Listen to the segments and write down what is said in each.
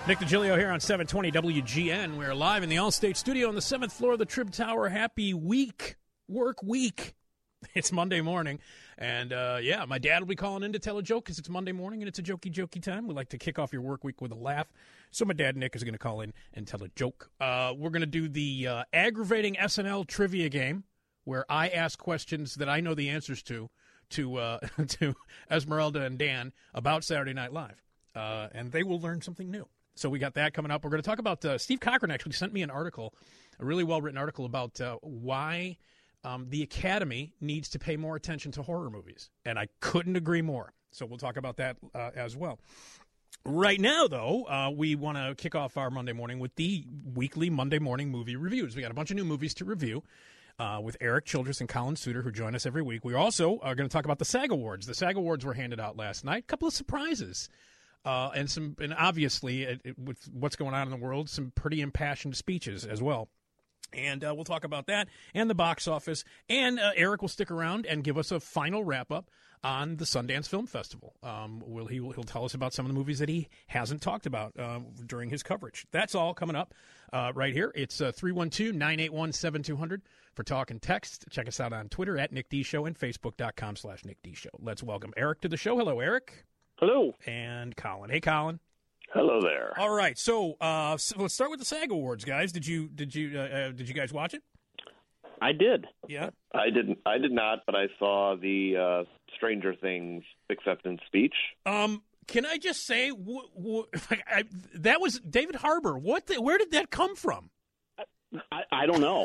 Nick DiGilio here on 720 WGN. We're live in the Allstate studio on the 7th floor of the Trib Tower. Happy work week. It's Monday morning. And, my dad will be calling in to tell a joke because it's Monday morning and it's a jokey time. We like to kick off your work week with a laugh. So my dad, Nick, is going to call in and tell a joke. We're going to do the aggravating SNL trivia game where I ask questions that I know the answers to Esmeralda and Dan about Saturday Night Live. And they will learn something new. So we got that coming up. We're going to talk about Steve Cochran actually sent me an article, a really well-written article about why the Academy needs to pay more attention to horror movies. And I couldn't agree more. So we'll talk about that as well. Right now, though, we want to kick off our Monday morning with the weekly Monday morning movie reviews. We got a bunch of new movies to review with Eric Childress and Colin Suter, who join us every week. We also are going to talk about the SAG Awards. The SAG Awards were handed out last night. A couple of surprises. And obviously, with what's going on in the world, some pretty impassioned speeches as well. And we'll talk about that and the box office. And Eric will stick around and give us a final wrap-up on the Sundance Film Festival. He'll tell us about some of the movies that he hasn't talked about during his coverage. That's all coming up right here. It's 312-981-7200 for talk and text. Check us out on Twitter at Nick D Show and Facebook.com/Nick D Show. Let's welcome Eric to the show. Hello, Eric. Hello. And Colin. Hey, Colin. Hello there. All right, so let's start with the SAG Awards, guys. Did you guys watch it? I did. Yeah. I did not, but I saw the Stranger Things acceptance speech. Can I just say that was David Harbour? Where did that come from? I don't know.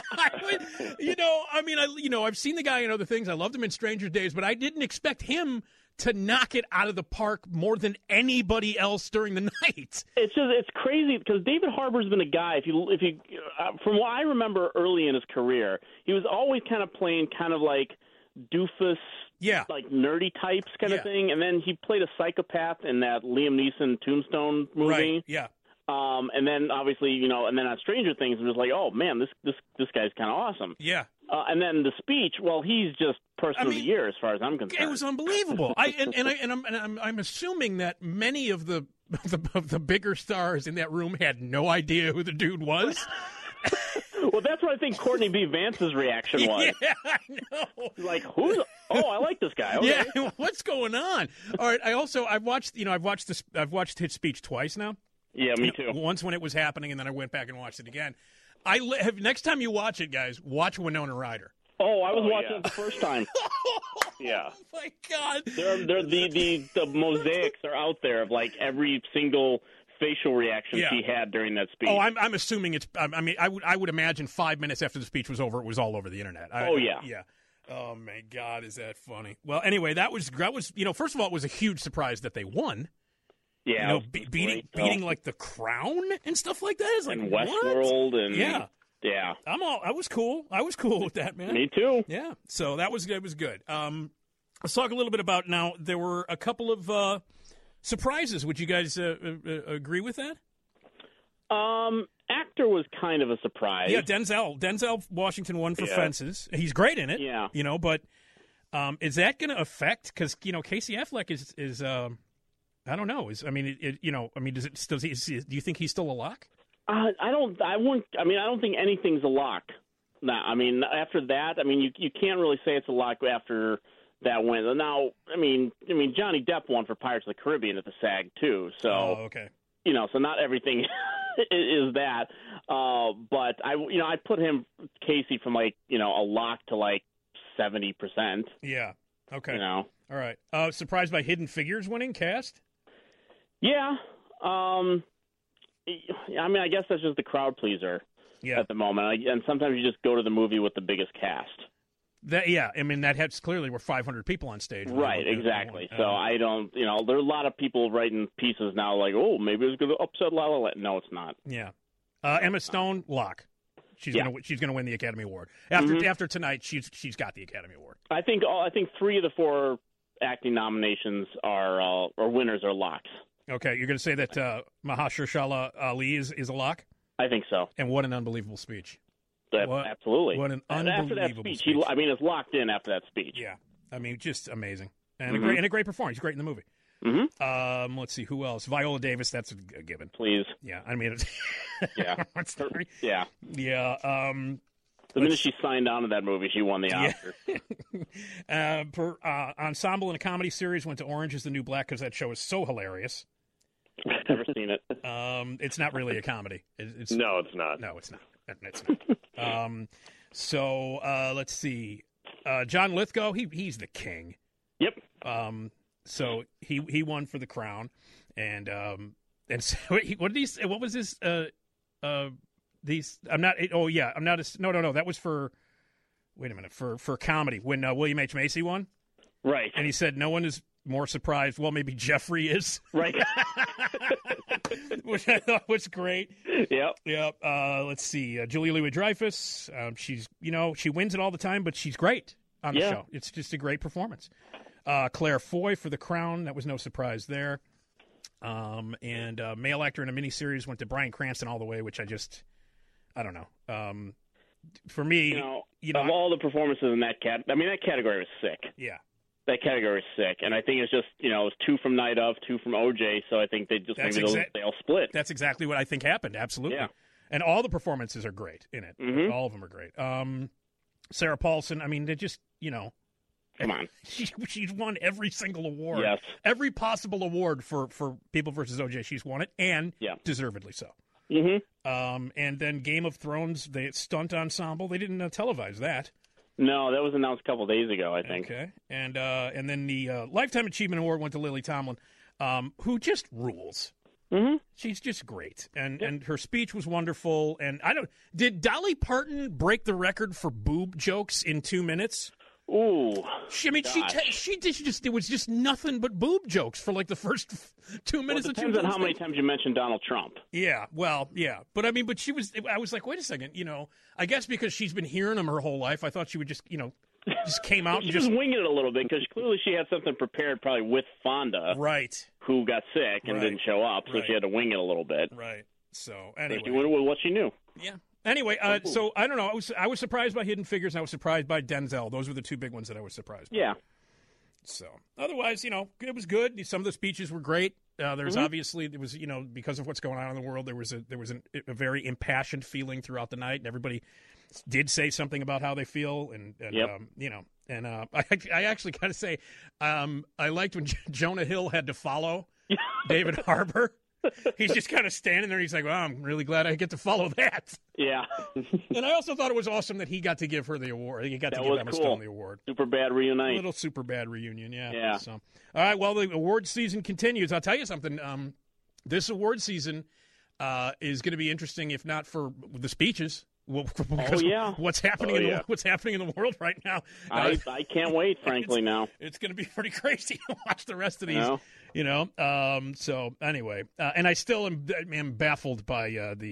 I've seen the guy in other things. I loved him in Stranger Days, but I didn't expect him to knock it out of the park more than anybody else during the night. It's crazy because David Harbour's been a guy. If you from what I remember early in his career, he was always kind of playing kind of like doofus, like nerdy types kind of thing. And then he played a psychopath in that Liam Neeson Tombstone movie. Right. Yeah. And then obviously, and then on Stranger Things, it was like, oh man, this guy's kind of awesome. Yeah. And then the speech, well, he's just person of the year as far as I'm concerned. It was unbelievable. I'm assuming that many of the bigger stars in that room had no idea who the dude was. Well, that's what I think Courtney B. Vance's reaction was. Yeah, I know. Like, who's? Oh, I like this guy. Okay. Yeah, what's going on? All right. I've watched his speech twice now. Yeah, me too. Once when it was happening, and then I went back and watched it again. Next time you watch it, guys, watch Winona Ryder. Oh, I was watching it the first time. Yeah. Oh my God. The mosaics are out there of like every single facial reaction she had during that speech. Oh, I'm assuming it's. I mean, I would imagine 5 minutes after the speech was over, it was all over the internet. Yeah. Oh my God, is that funny? Well, anyway, that was. First of all, it was a huge surprise that they won. Yeah, beating like The Crown and stuff like that. Is like and Westworld and yeah. I was cool. I was cool with that, man. Me too. Yeah. So it was good. Let's talk a little bit about now. There were a couple of surprises. Would you guys agree with that? Actor was kind of a surprise. Yeah, Denzel Washington won for Fences. He's great in it. Yeah. But is that going to affect? Because Casey Affleck is I don't know. Do you think he's still a lock? I don't think anything's a lock. Nah, I mean, after that, you can't really say it's a lock after that win. Now, Johnny Depp won for Pirates of the Caribbean at the SAG too. So, okay. So not everything is that. But I put Casey from a lock to 70%. Yeah. Okay. All right. Surprised by Hidden Figures winning cast? Yeah. I guess that's just the crowd pleaser at the moment. And sometimes you just go to the movie with the biggest cast. That clearly were 500 people on stage. Right, exactly. So I don't, there are a lot of people writing pieces now like, oh, maybe it's going to upset La La Land. No, it's not. Yeah. Emma Stone, lock. She's going to win the Academy Award. After tonight, she's got the Academy Award. I think 3 of the 4 acting nominations are winners are locks. Okay, you're going to say that Mahershala Ali is a lock? I think so. And what an unbelievable speech. Absolutely. What an unbelievable after that speech. It's locked in after that speech. Yeah. Just amazing. And a great performance. He's great in the movie. Mm-hmm. Let's see, who else? Viola Davis, that's a given. Please. Yeah, I mean, yeah. Yeah. Yeah. The minute she signed on to that movie, she won the Oscar. Per ensemble in a comedy series, went to Orange is the New Black because that show is so hilarious. Never seen it. It's not really a comedy. No, it's not. No, it's not. It's not. So let's see. John Lithgow, he's the king. Yep. So he won for The Crown, and so what was this? These I'm not. Oh yeah, I'm not. No. That was for. Wait a minute. For comedy when William H. Macy won. Right. And he said no one is more surprised. Well, maybe Jeffrey is. Right. Which I thought was great. Yep. Yep. Let's see. Julia Louis-Dreyfus. She's she wins it all the time, but she's great on the show. It's just a great performance. Claire Foy for The Crown. That was no surprise there. And male actor in a miniseries went to Bryan Cranston all the way, which I don't know. For me, of all the performances in that that category was sick. Yeah. That category is sick, and I think it's just it was 2 from Night Of, 2 from OJ, so I think they just they all split. That's exactly what I think happened. Absolutely, yeah. And all the performances are great in it. Mm-hmm. All of them are great. Sarah Paulson, I mean, they just come on, she's won every single award. Yes, every possible award for People versus OJ, she's won it, and deservedly so. Mm-hmm. And then Game of Thrones, the stunt ensemble, they didn't televise that. No, that was announced a couple days ago, I think. Okay, and then the Lifetime Achievement Award went to Lily Tomlin, who just rules. Mm-hmm. She's just great, and her speech was wonderful. And did Dolly Parton break the record for boob jokes in 2 minutes? Ooh, she it was just nothing but boob jokes for like the first 2 minutes. It depends on how many times you mentioned Donald Trump. Yeah, well, yeah, but I mean, I was like, wait a second, I guess because she's been hearing them her whole life, I thought she would just, just came out and just winging it a little bit because clearly she had something prepared, probably with Fonda, right? Who got sick and didn't show up, so she had to wing it a little bit, right? So anyway, she went with what she knew. Yeah. Anyway, so I don't know. I was surprised by Hidden Figures, and I was surprised by Denzel. Those were the 2 big ones that I was surprised by. Yeah. So otherwise, it was good. Some of the speeches were great. There's obviously there was because of what's going on in the world, there was a very impassioned feeling throughout the night, and everybody did say something about how they feel, and I actually got to say, I liked when Jonah Hill had to follow David Harbour. He's just kind of standing there. He's like, well, I'm really glad I get to follow that. Yeah. And I also thought it was awesome that he got to give her the award. He got to give Emma Stone the award. Super bad reunion. A little super bad reunion, yeah. Yeah. So, all right, well, the award season continues. I'll tell you something. This award season is going to be interesting, if not for the speeches. What's happening in the world right now? I can't wait, frankly. Now it's going to be pretty crazy to watch the rest of these. So anyway, and I still am baffled by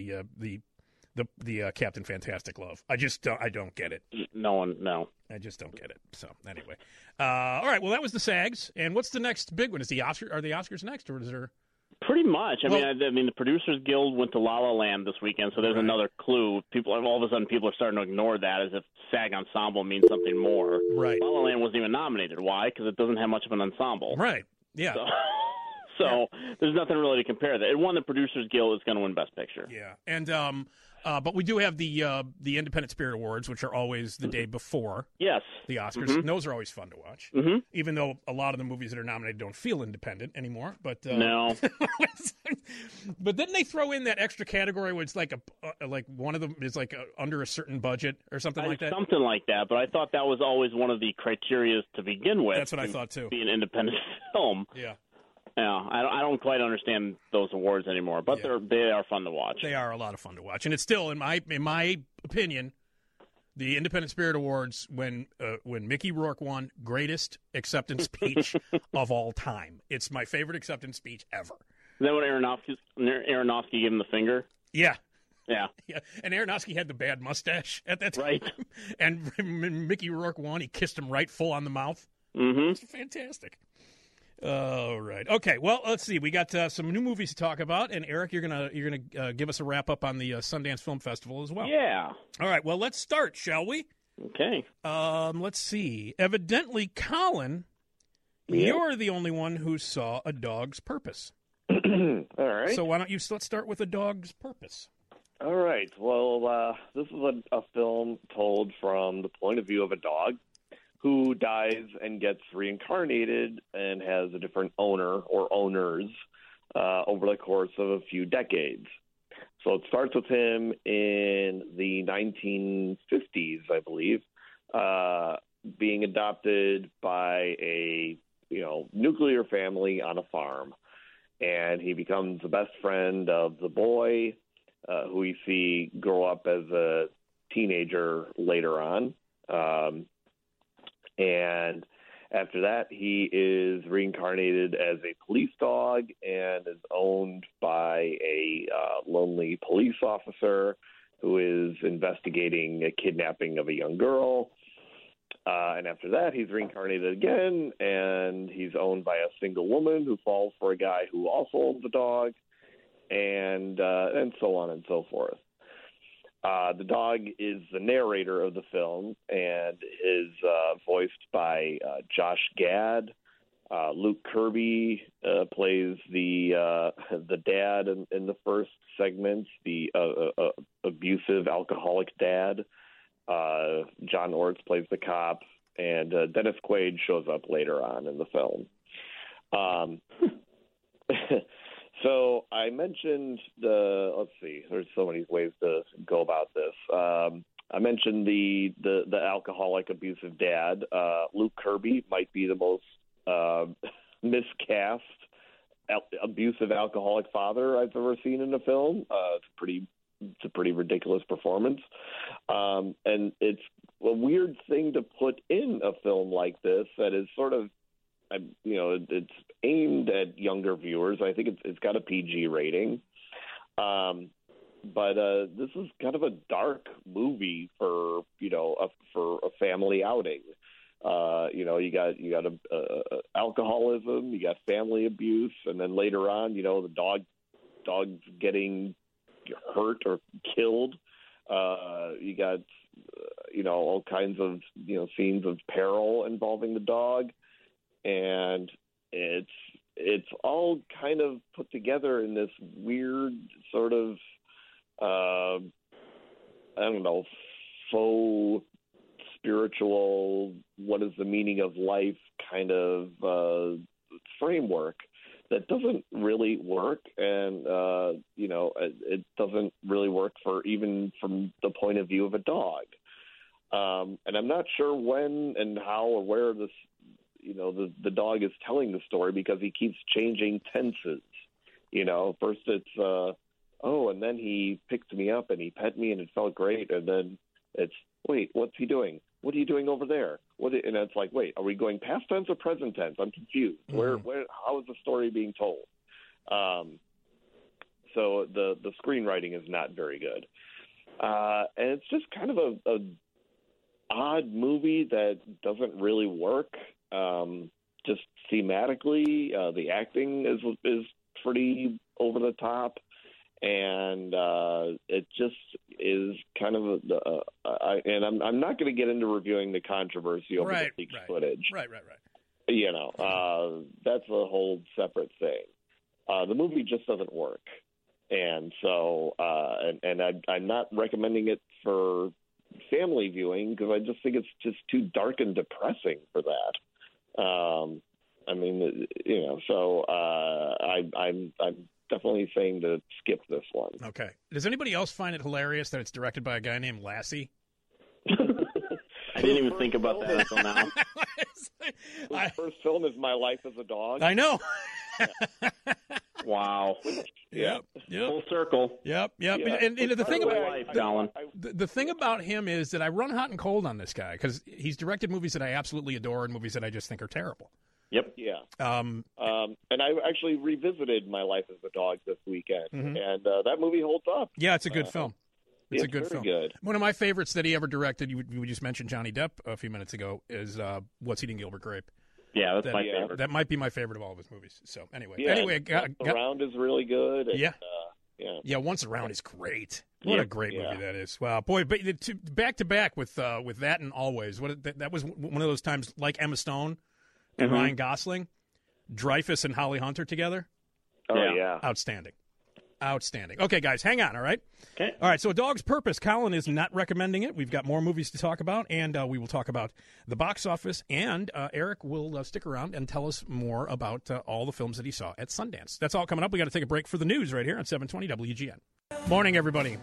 the Captain Fantastic love. I don't get it. No. I just don't get it. So anyway, all right. Well, that was the SAGs, and what's the next big one? Is the Oscar? Are the Oscars next, or is there? Pretty much. I mean, the Producers Guild went to La La Land this weekend, so there's another clue. All of a sudden, people are starting to ignore that as if SAG Ensemble means something more. Right. La La Land wasn't even nominated. Why? Because it doesn't have much of an ensemble. Right. Yeah. So there's nothing really to compare that. It won the Producers Guild. It's going to win Best Picture. Yeah. And but we do have the Independent Spirit Awards, which are always the day before the Oscars. Mm-hmm. And those are always fun to watch, even though a lot of the movies that are nominated don't feel independent anymore. But no. But didn't they throw in that extra category where it's like one of them is under a certain budget or something like that? Something like that. But I thought that was always one of the criteria to begin with. That's what I thought too. Be an independent film. Yeah. Yeah, I don't quite understand those awards anymore, but they are fun to watch. They are a lot of fun to watch, and it's still, in my opinion, the Independent Spirit Awards when Mickey Rourke won Greatest Acceptance Speech of all time. It's my favorite acceptance speech ever. Is that when Aronofsky gave him the finger? Yeah. Yeah. Yeah, and Aronofsky had the bad mustache at that time. Right. And when Mickey Rourke won, he kissed him right full on the mouth. Mm-hmm. It's fantastic. All right. Okay. Well, let's see. We got some new movies to talk about, and Eric, you're gonna give us a wrap up on the Sundance Film Festival as well. Yeah. All right. Well, let's start, shall we? Okay. Let's see. Evidently, Colin You're the only one who saw A Dog's Purpose. All right. So why don't you let's start with A Dog's Purpose. All right. Well, this is a film told from the point of view of a dog who dies and gets reincarnated and has a different owner or owners over the course of a few decades. So it starts with him in the 1950s, I believe, being adopted by a nuclear family on a farm. And he becomes the best friend of the boy, who we see grow up as a teenager later on. And after that, he is reincarnated as a police dog and is owned by a lonely police officer who is investigating a kidnapping of a young girl. And after that, he's reincarnated again, and he's owned by a single woman who falls for a guy who also owns a dog, and so on and so forth. The dog is the narrator of the film and is voiced by Josh Gad. Luke Kirby plays the dad in the first segment, the abusive alcoholic dad. John Orts plays the cop, and Dennis Quaid shows up later on in the film. So I mentioned let's see, there's so many ways to go about this. I mentioned the alcoholic abusive dad. Luke Kirby might be the most miscast abusive alcoholic father I've ever seen in a film. It's a pretty ridiculous performance. And it's a weird thing to put in a film like this that is sort of, it's aimed at younger viewers. I think it's got a PG rating. But this is kind of a dark movie for a family outing. You got alcoholism, you got family abuse, and then later on, the dog's getting hurt or killed. You got all kinds of scenes of peril involving the dog, and it's all kind of put together in this weird sort of faux spiritual, what is the meaning of life kind of framework that doesn't really work, and it doesn't really work for even from the point of view of a dog. And I'm not sure when and how or where this, the dog is telling the story, because he keeps changing tenses. First it's and then he picked me up and he pet me and it felt great, and then it's, wait, what's he doing? What are you doing over there? And it's like, wait, are we going past tense or present tense? I'm confused. Mm-hmm. Where? How is the story being told? So the screenwriting is not very good, and it's just kind of a odd movie that doesn't really work. Just thematically, the acting is pretty over the top. And it just is kind of I'm not going to get into reviewing the controversy over the leaked footage. Right. That's a whole separate thing. The movie just doesn't work, and so I'm not recommending it for family viewing, because I just think it's just too dark and depressing for that. I'm definitely saying to skip this one. Okay. Does anybody else find it hilarious that it's directed by a guy named Lassie? I didn't even think about that until now. His first film is My Life as a Dog. I know. Wow. Yep. Full circle. Yep. Yeah. And the thing about life, Colin. The thing about him is that I run hot and cold on this guy, because he's directed movies that I absolutely adore and movies that I just think are terrible. Yep. Yeah. And I actually revisited My Life as a Dog this weekend, mm-hmm. and that movie holds up. Yeah, it's a good film. It's a good film. Good. One of my favorites that he ever directed, you just mentioned Johnny Depp a few minutes ago, is What's Eating Gilbert Grape. Yeah, that's my favorite. That might be my favorite of all of his movies. So anyway, Around is really good. And, yeah. Once Around is great. What a great movie that is! Wow, boy. But back to back with that and Always. That was one of those times, like Emma Stone, and Ryan Gosling, Dreyfuss and Holly Hunter together. Oh, yeah. Outstanding. Okay, guys, hang on, all right? Okay. All right, so A Dog's Purpose, Colin is not recommending it. We've got more movies to talk about, and we will talk about the box office, and Eric will stick around and tell us more about all the films that he saw at Sundance. That's all coming up. We got to take a break for the news right here on 720 WGN. Morning, everybody.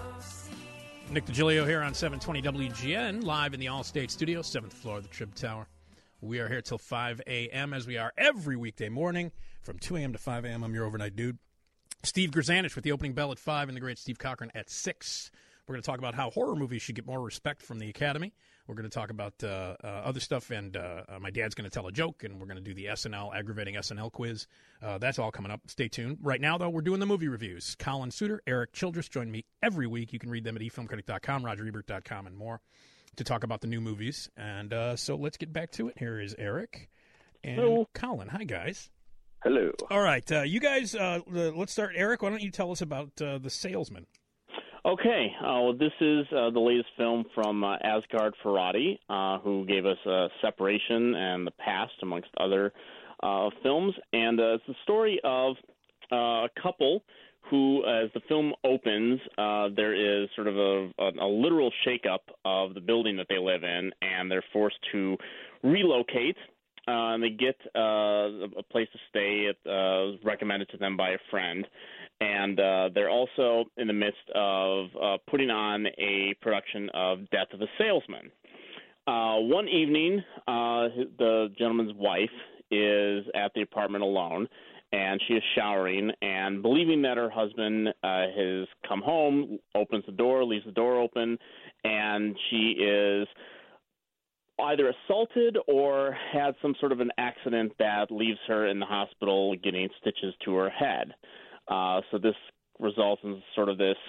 Nick DiGilio here on 720 WGN, live in the Allstate Studio, 7th floor of the Trib Tower. We are here till 5 a.m., as we are every weekday morning from 2 a.m. to 5 a.m. I'm your overnight dude. Steve Grzanich with the opening bell at 5 and the great Steve Cochran at 6. We're going to talk about how horror movies should get more respect from the Academy. We're going to talk about other stuff, and my dad's going to tell a joke, and we're going to do the aggravating SNL quiz. That's all coming up. Stay tuned. Right now, though, we're doing the movie reviews. Colin Suter, Eric Childress join me every week. You can read them at efilmcritic.com, rogerebert.com, and more to talk about the new movies. And so let's get back to it. Here is Eric and Hello. Colin. Hi, guys. Hello. All right, you guys, let's start. Eric, why don't you tell us about The Salesman? Okay. This is the latest film from Asghar Farhadi, who gave us Separation and The Past, amongst other films. And it's the story of a couple who, as the film opens, there is sort of a literal shakeup of the building that they live in, and they're forced to relocate. And they get a place to stay. It was recommended to them by a friend. And they're also in the midst of putting on a production of Death of a Salesman. One evening, the gentleman's wife is at the apartment alone, and she is showering, and believing that her husband has come home, opens the door, leaves the door open, and she is either assaulted or had some sort of an accident that leaves her in the hospital getting stitches to her head. So this results in sort of this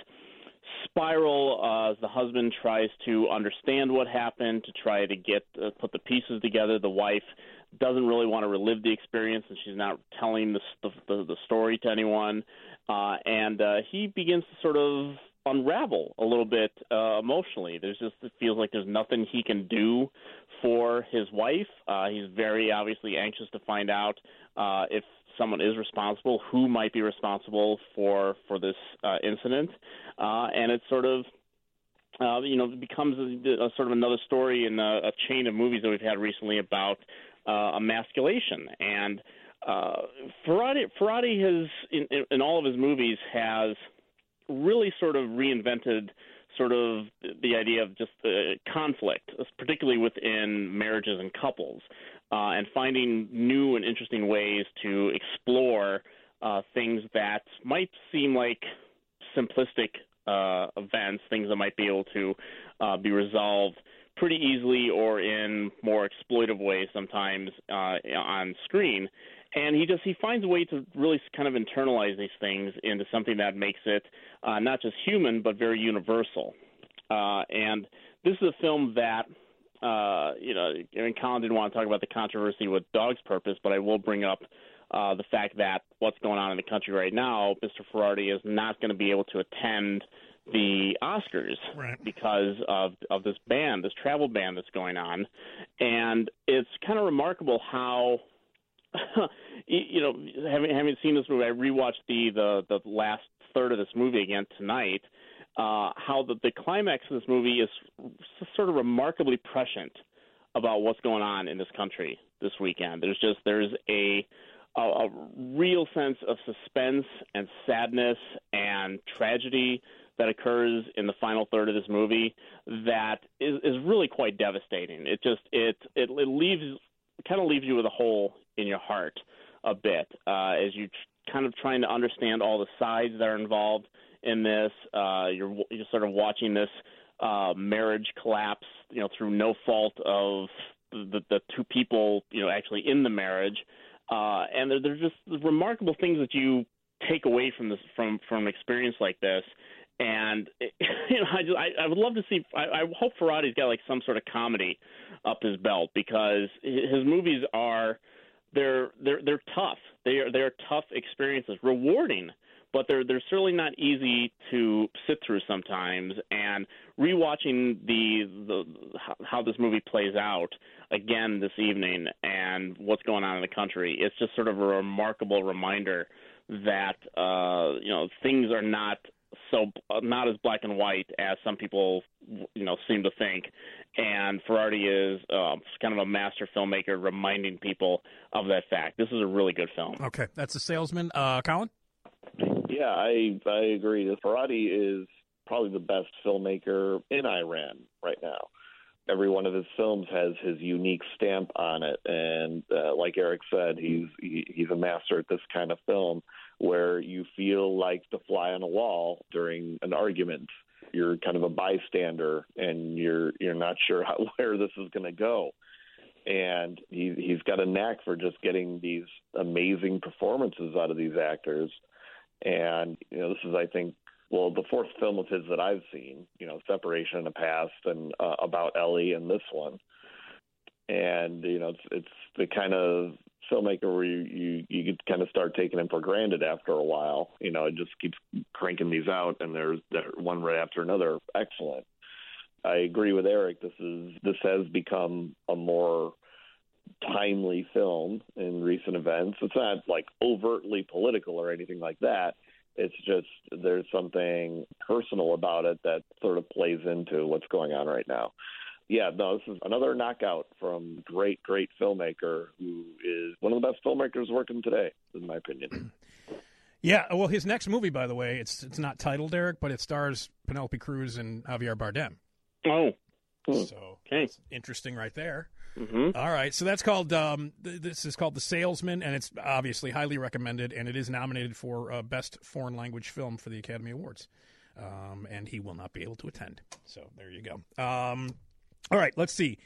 spiral as the husband tries to understand what happened, to try to put the pieces together. The wife doesn't really want to relive the experience, and she's not telling the story to anyone. And he begins to sort of unravel a little bit emotionally. It feels like there's nothing he can do for his wife. He's very obviously anxious to find out if someone is responsible, who might be responsible for this incident, and it sort of becomes a sort of another story in a chain of movies that we've had recently about emasculation. And Farhadi has in all of his movies has really sort of reinvented sort of the idea of just conflict, particularly within marriages and couples, and finding new and interesting ways to explore things that might seem like simplistic events, things that might be able to be resolved pretty easily or in more exploitive ways sometimes on screen. And he finds a way to really kind of internalize these things into something that makes it not just human but very universal. And this is a film that, Colin didn't want to talk about the controversy with Dog's Purpose, but I will bring up the fact that what's going on in the country right now, Mr. Farhadi is not going to be able to attend the Oscars because of this ban, this travel ban that's going on. And it's kind of remarkable how having seen this movie, I rewatched the last third of this movie again tonight. How the climax of this movie is sort of remarkably prescient about what's going on in this country this weekend. There's a real sense of suspense and sadness and tragedy that occurs in the final third of this movie that is really quite devastating. It kind of leaves you with a hole in your heart a bit as you kind of trying to understand all the sides that are involved in this. You're sort of watching this marriage collapse, through no fault of the two people, actually in the marriage. And there's just remarkable things that you take away from this, from an experience like this. And I would love to see. I hope Farhadi's got like some sort of comedy up his belt, because his movies they're tough. They're tough experiences, rewarding but they're certainly not easy to sit through sometimes. And rewatching how this movie plays out again this evening and what's going on in the country, it's just sort of a remarkable reminder that things are not as black and white as some people seem to think. And Ferrari is kind of a master filmmaker, reminding people of that fact. This is a really good film. Okay, that's The Salesman. Colin? Yeah, I agree. Ferrari is probably the best filmmaker in Iran right now. Every one of his films has his unique stamp on it, and like Eric said, he's a master at this kind of film where you feel like the fly on a wall during an argument. You're kind of a bystander, and you're not sure where this is going to go. And he's got a knack for just getting these amazing performances out of these actors. And this is, I think, the fourth film of his that I've seen, Separation in the Past and About Ellie and this one. And, it's the kind of filmmaker where you could kind of start taking him for granted after a while. It just keeps cranking these out, and there's one right after another. Excellent. I agree with Eric. This has become a more timely film in recent events. It's not like overtly political or anything like that. It's just there's something personal about it that sort of plays into what's going on right now. Yeah, no, this is another knockout from great filmmaker who is one of the best filmmakers working today, in my opinion. Yeah, well, his next movie, by the way, it's not titled, Eric, but it stars Penelope Cruz and Javier Bardem. Oh. So okay. It's interesting right there. Mm-hmm. All right, so that's called this is called The Salesman, and it's obviously highly recommended, and it is nominated for Best Foreign Language Film for the Academy Awards, and he will not be able to attend. So there you go. All right, let's see.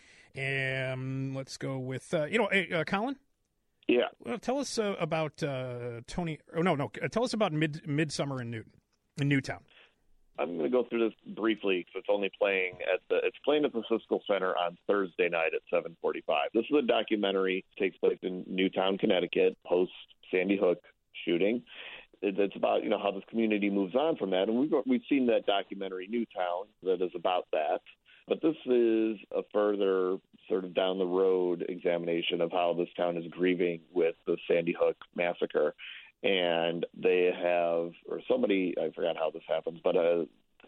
Let's go with Colin. Yeah. Well, tell us about Tony. Oh no. Tell us about Midsummer in Newtown. I'm going to go through this briefly because it's only playing at the Siskel Center on Thursday night at 7:45. This is a documentary. It takes place in Newtown, Connecticut, post Sandy Hook shooting. It's about how this community moves on from that, and we've seen that documentary Newtown that is about that. But this is a further sort of down the road examination of how this town is grieving with the Sandy Hook massacre. And they have, or somebody, I forgot how this happens, but a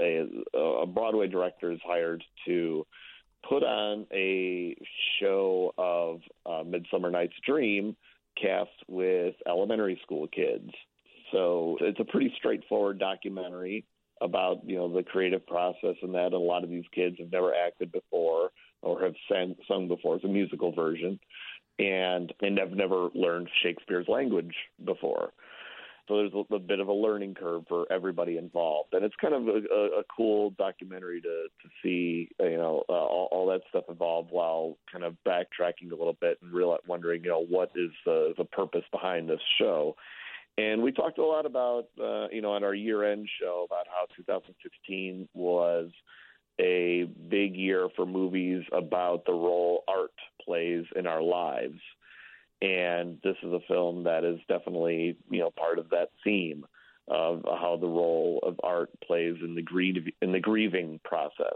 Broadway director is hired to put on a show of Midsummer Night's Dream cast with elementary school kids. So it's a pretty straightforward documentary about, the creative process and that. And a lot of these kids have never acted before or have sung before. It's a musical version. And have never learned Shakespeare's language before. So there's a bit of a learning curve for everybody involved. And it's kind of a cool documentary to see, all that stuff involved while kind of backtracking a little bit and wondering, what is the purpose behind this show. And we talked a lot about, on our year-end show about how 2016 was a big year for movies about the role art plays in our lives. And this is a film that is definitely, part of that theme of how the role of art plays in the grieving process.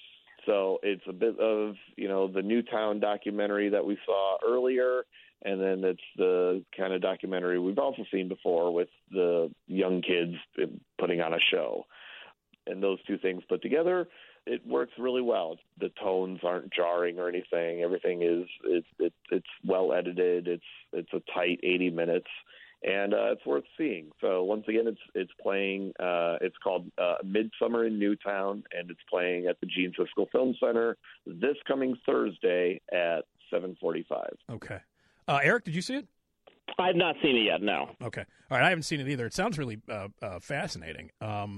So it's a bit of, the Newtown documentary that we saw earlier, and then it's the kind of documentary we've also seen before with the young kids putting on a show. And those two things put together, it works really well. The tones aren't jarring or anything. Everything it's well edited. It's a tight 80 minutes, and it's worth seeing. So once again, it's playing. It's called Midsummer in Newtown, and it's playing at the Gene Siskel Film Center this coming Thursday at 7:45. Okay, Eric, did you see it? I've not seen it yet. No. Okay, all right. I haven't seen it either. It sounds really fascinating.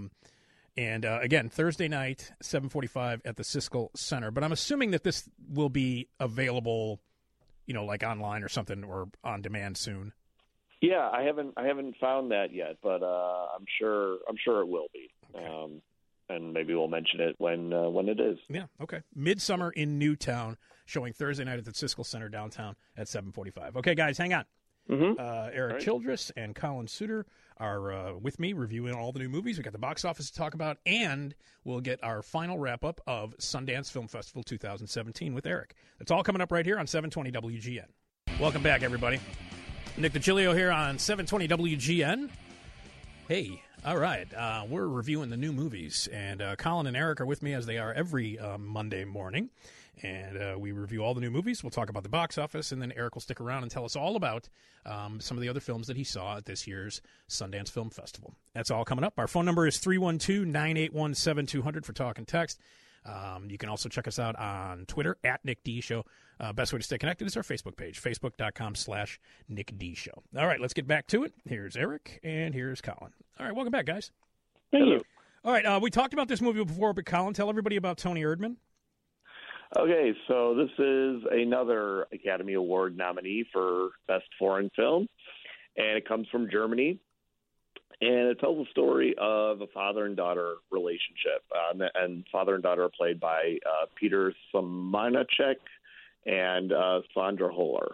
And again, Thursday night, 7:45 at the Siskel Center. But I'm assuming that this will be available, like online or something, or on demand soon. Yeah, I haven't found that yet, but I'm sure it will be. Okay. And maybe we'll mention it when it is. Yeah. Okay. Midsummer in Newtown, showing Thursday night at the Siskel Center downtown at 7:45. Okay, guys, hang on. Eric Childress and Colin Suter are with me reviewing all the new movies. We got the box office to talk about, and we'll get our final wrap-up of Sundance Film Festival 2017 with Eric. That's all coming up right here on 720 WGN. Welcome back, everybody. Nick DiGilio here on 720 WGN. Hey, all right. We're reviewing the new movies, and Colin and Eric are with me as they are every Monday morning. And we review all the new movies. We'll talk about the box office, and then Eric will stick around and tell us all about some of the other films that he saw at this year's Sundance Film Festival. That's all coming up. Our phone number is 312-981-7200 for talk and text. You can also check us out on Twitter, @NickD Show. Best way to stay connected is our Facebook page, facebook.com/NickD Show. All right, let's get back to it. Here's Eric, and here's Colin. All right, welcome back, guys. Thank you. All right, we talked about this movie before, but Colin, tell everybody about Toni Erdmann. Okay, so this is another Academy Award nominee for Best Foreign Film, and it comes from Germany. And it tells the story of a father and daughter relationship. And father and daughter are played by Peter Szymanczyk and Sandra Holler.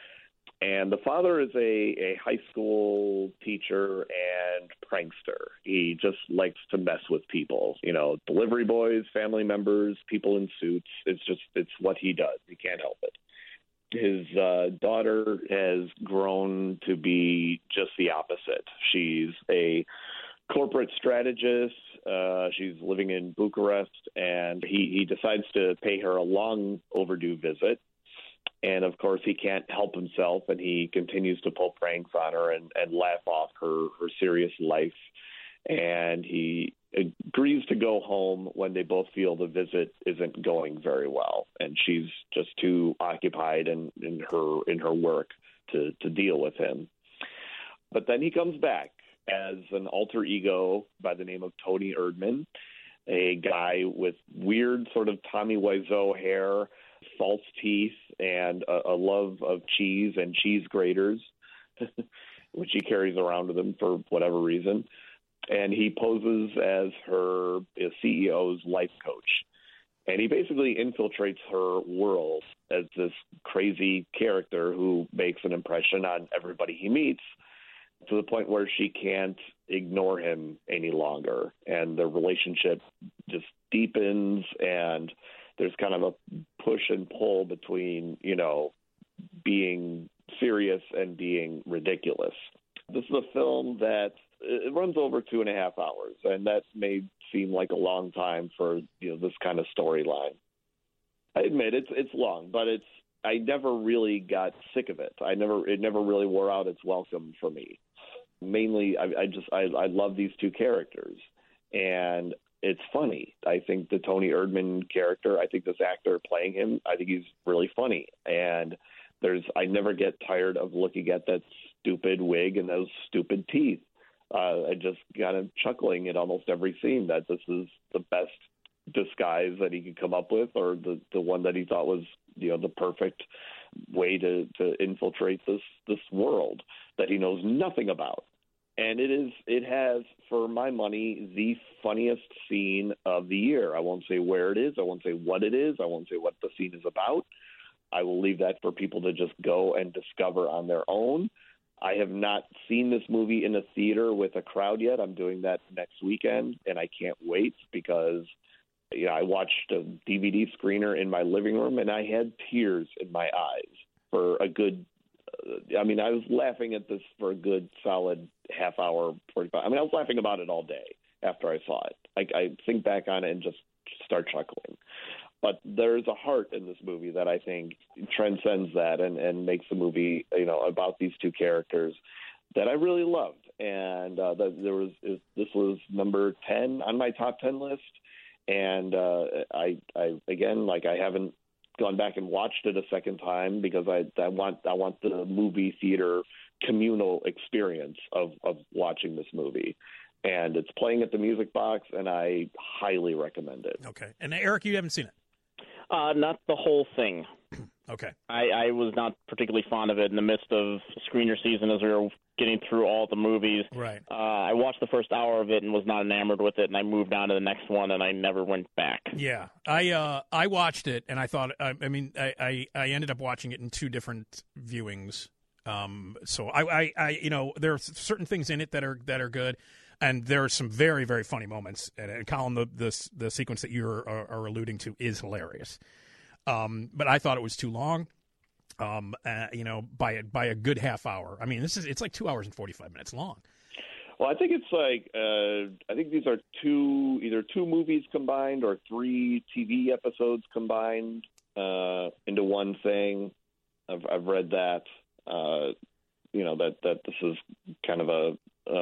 And the father is a high school teacher and prankster. He just likes to mess with people, you know, delivery boys, family members, people in suits. It's what he does. He can't help it. His daughter has grown to be just the opposite. She's a corporate strategist. She's living in Bucharest, and he decides to pay her a long overdue visit. And, of course, he can't help himself, and he continues to pull pranks on her and laugh off her serious life. And he agrees to go home when they both feel the visit isn't going very well, and she's just too occupied in her work to deal with him. But then he comes back as an alter ego by the name of Toni Erdmann, a guy with weird sort of Tommy Wiseau hair, false teeth, and a love of cheese and cheese graters, which he carries around with him for whatever reason. And he poses as her CEO's life coach. And he basically infiltrates her world as this crazy character who makes an impression on everybody he meets, to the point where she can't ignore him any longer. And the relationship just deepens, and there's kind of a push and pull between, you know, being serious and being ridiculous. This is a film that it runs over 2.5 hours, and that may seem like a long time for, you know, this kind of storyline. I admit it's long, but I never really got sick of it. It never really wore out its welcome for me. Mainly, I love these two characters, and it's funny. I think the Toni Erdmann character, I think this actor playing him, I think he's really funny, and I never get tired of looking at that stupid wig and those stupid teeth. I just kind of chuckling at almost every scene that this is the best disguise that he could come up with, or the one that he thought was, you know, the perfect way to infiltrate this world that he knows nothing about. And it has, for my money, the funniest scene of the year. I won't say where it is. I won't say what it is. I won't say what the scene is about. I will leave that for people to just go and discover on their own. I have not seen this movie in a theater with a crowd yet. I'm doing that next weekend, and I can't wait because, you know, I watched a DVD screener in my living room, and I had tears in my eyes for a good I was laughing at this for a good solid half hour, 45. I was laughing about it all day after I saw it. I think back on it and just start chuckling. But there's a heart in this movie that I think transcends that and makes the movie, you know, about these two characters that I really loved. And this was number 10 on my top 10 list. And I haven't gone back and watched it a second time because I want the movie theater communal experience of watching this movie. And it's playing at the Music Box, and I highly recommend it. Okay. And Eric, you haven't seen it? Not the whole thing. Okay. I was not particularly fond of it in the midst of screener season as we were getting through all the movies. Right. I watched the first hour of it and was not enamored with it, and I moved on to the next one, and I never went back. Yeah. I watched it, and I thought, I ended up watching it in two different viewings. So I there are certain things in it that are good, and there are some very, very funny moments. And Colin, the sequence that you are alluding to is hilarious. But I thought it was too long. By a good half hour. I mean, it's like 2 hours and 45 minutes long. Well, I think it's like I think these are either two movies combined or 3 TV episodes combined into one thing. I've read that. That this is kind of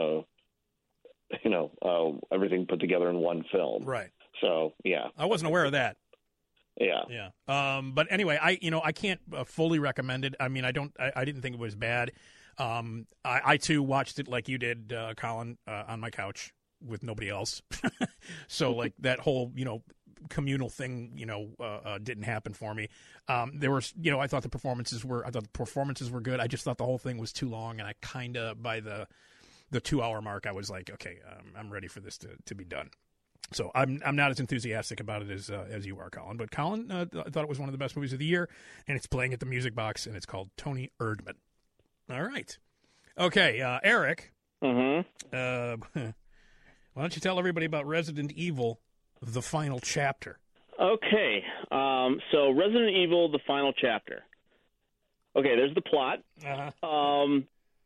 everything put together in one film. Right. So yeah, I wasn't aware of that. Yeah. Yeah. But anyway, I can't fully recommend it. I mean, I didn't think it was bad. I too watched it like you did, Colin, on my couch with nobody else. So like that whole, communal thing, didn't happen for me. There was, I thought the performances were good. I just thought the whole thing was too long. And I kind of, by the 2 hour mark, I was like, okay, I'm ready for this to be done. So I'm not as enthusiastic about it as you are, Colin. But Colin I thought it was one of the best movies of the year, and it's playing at the Music Box, and it's called Tony Erdmann. All right. Okay, Eric. Mm-hmm. Why don't you tell everybody about Resident Evil, The Final Chapter? Okay. So Resident Evil, The Final Chapter. Okay, there's the plot. Uh-huh.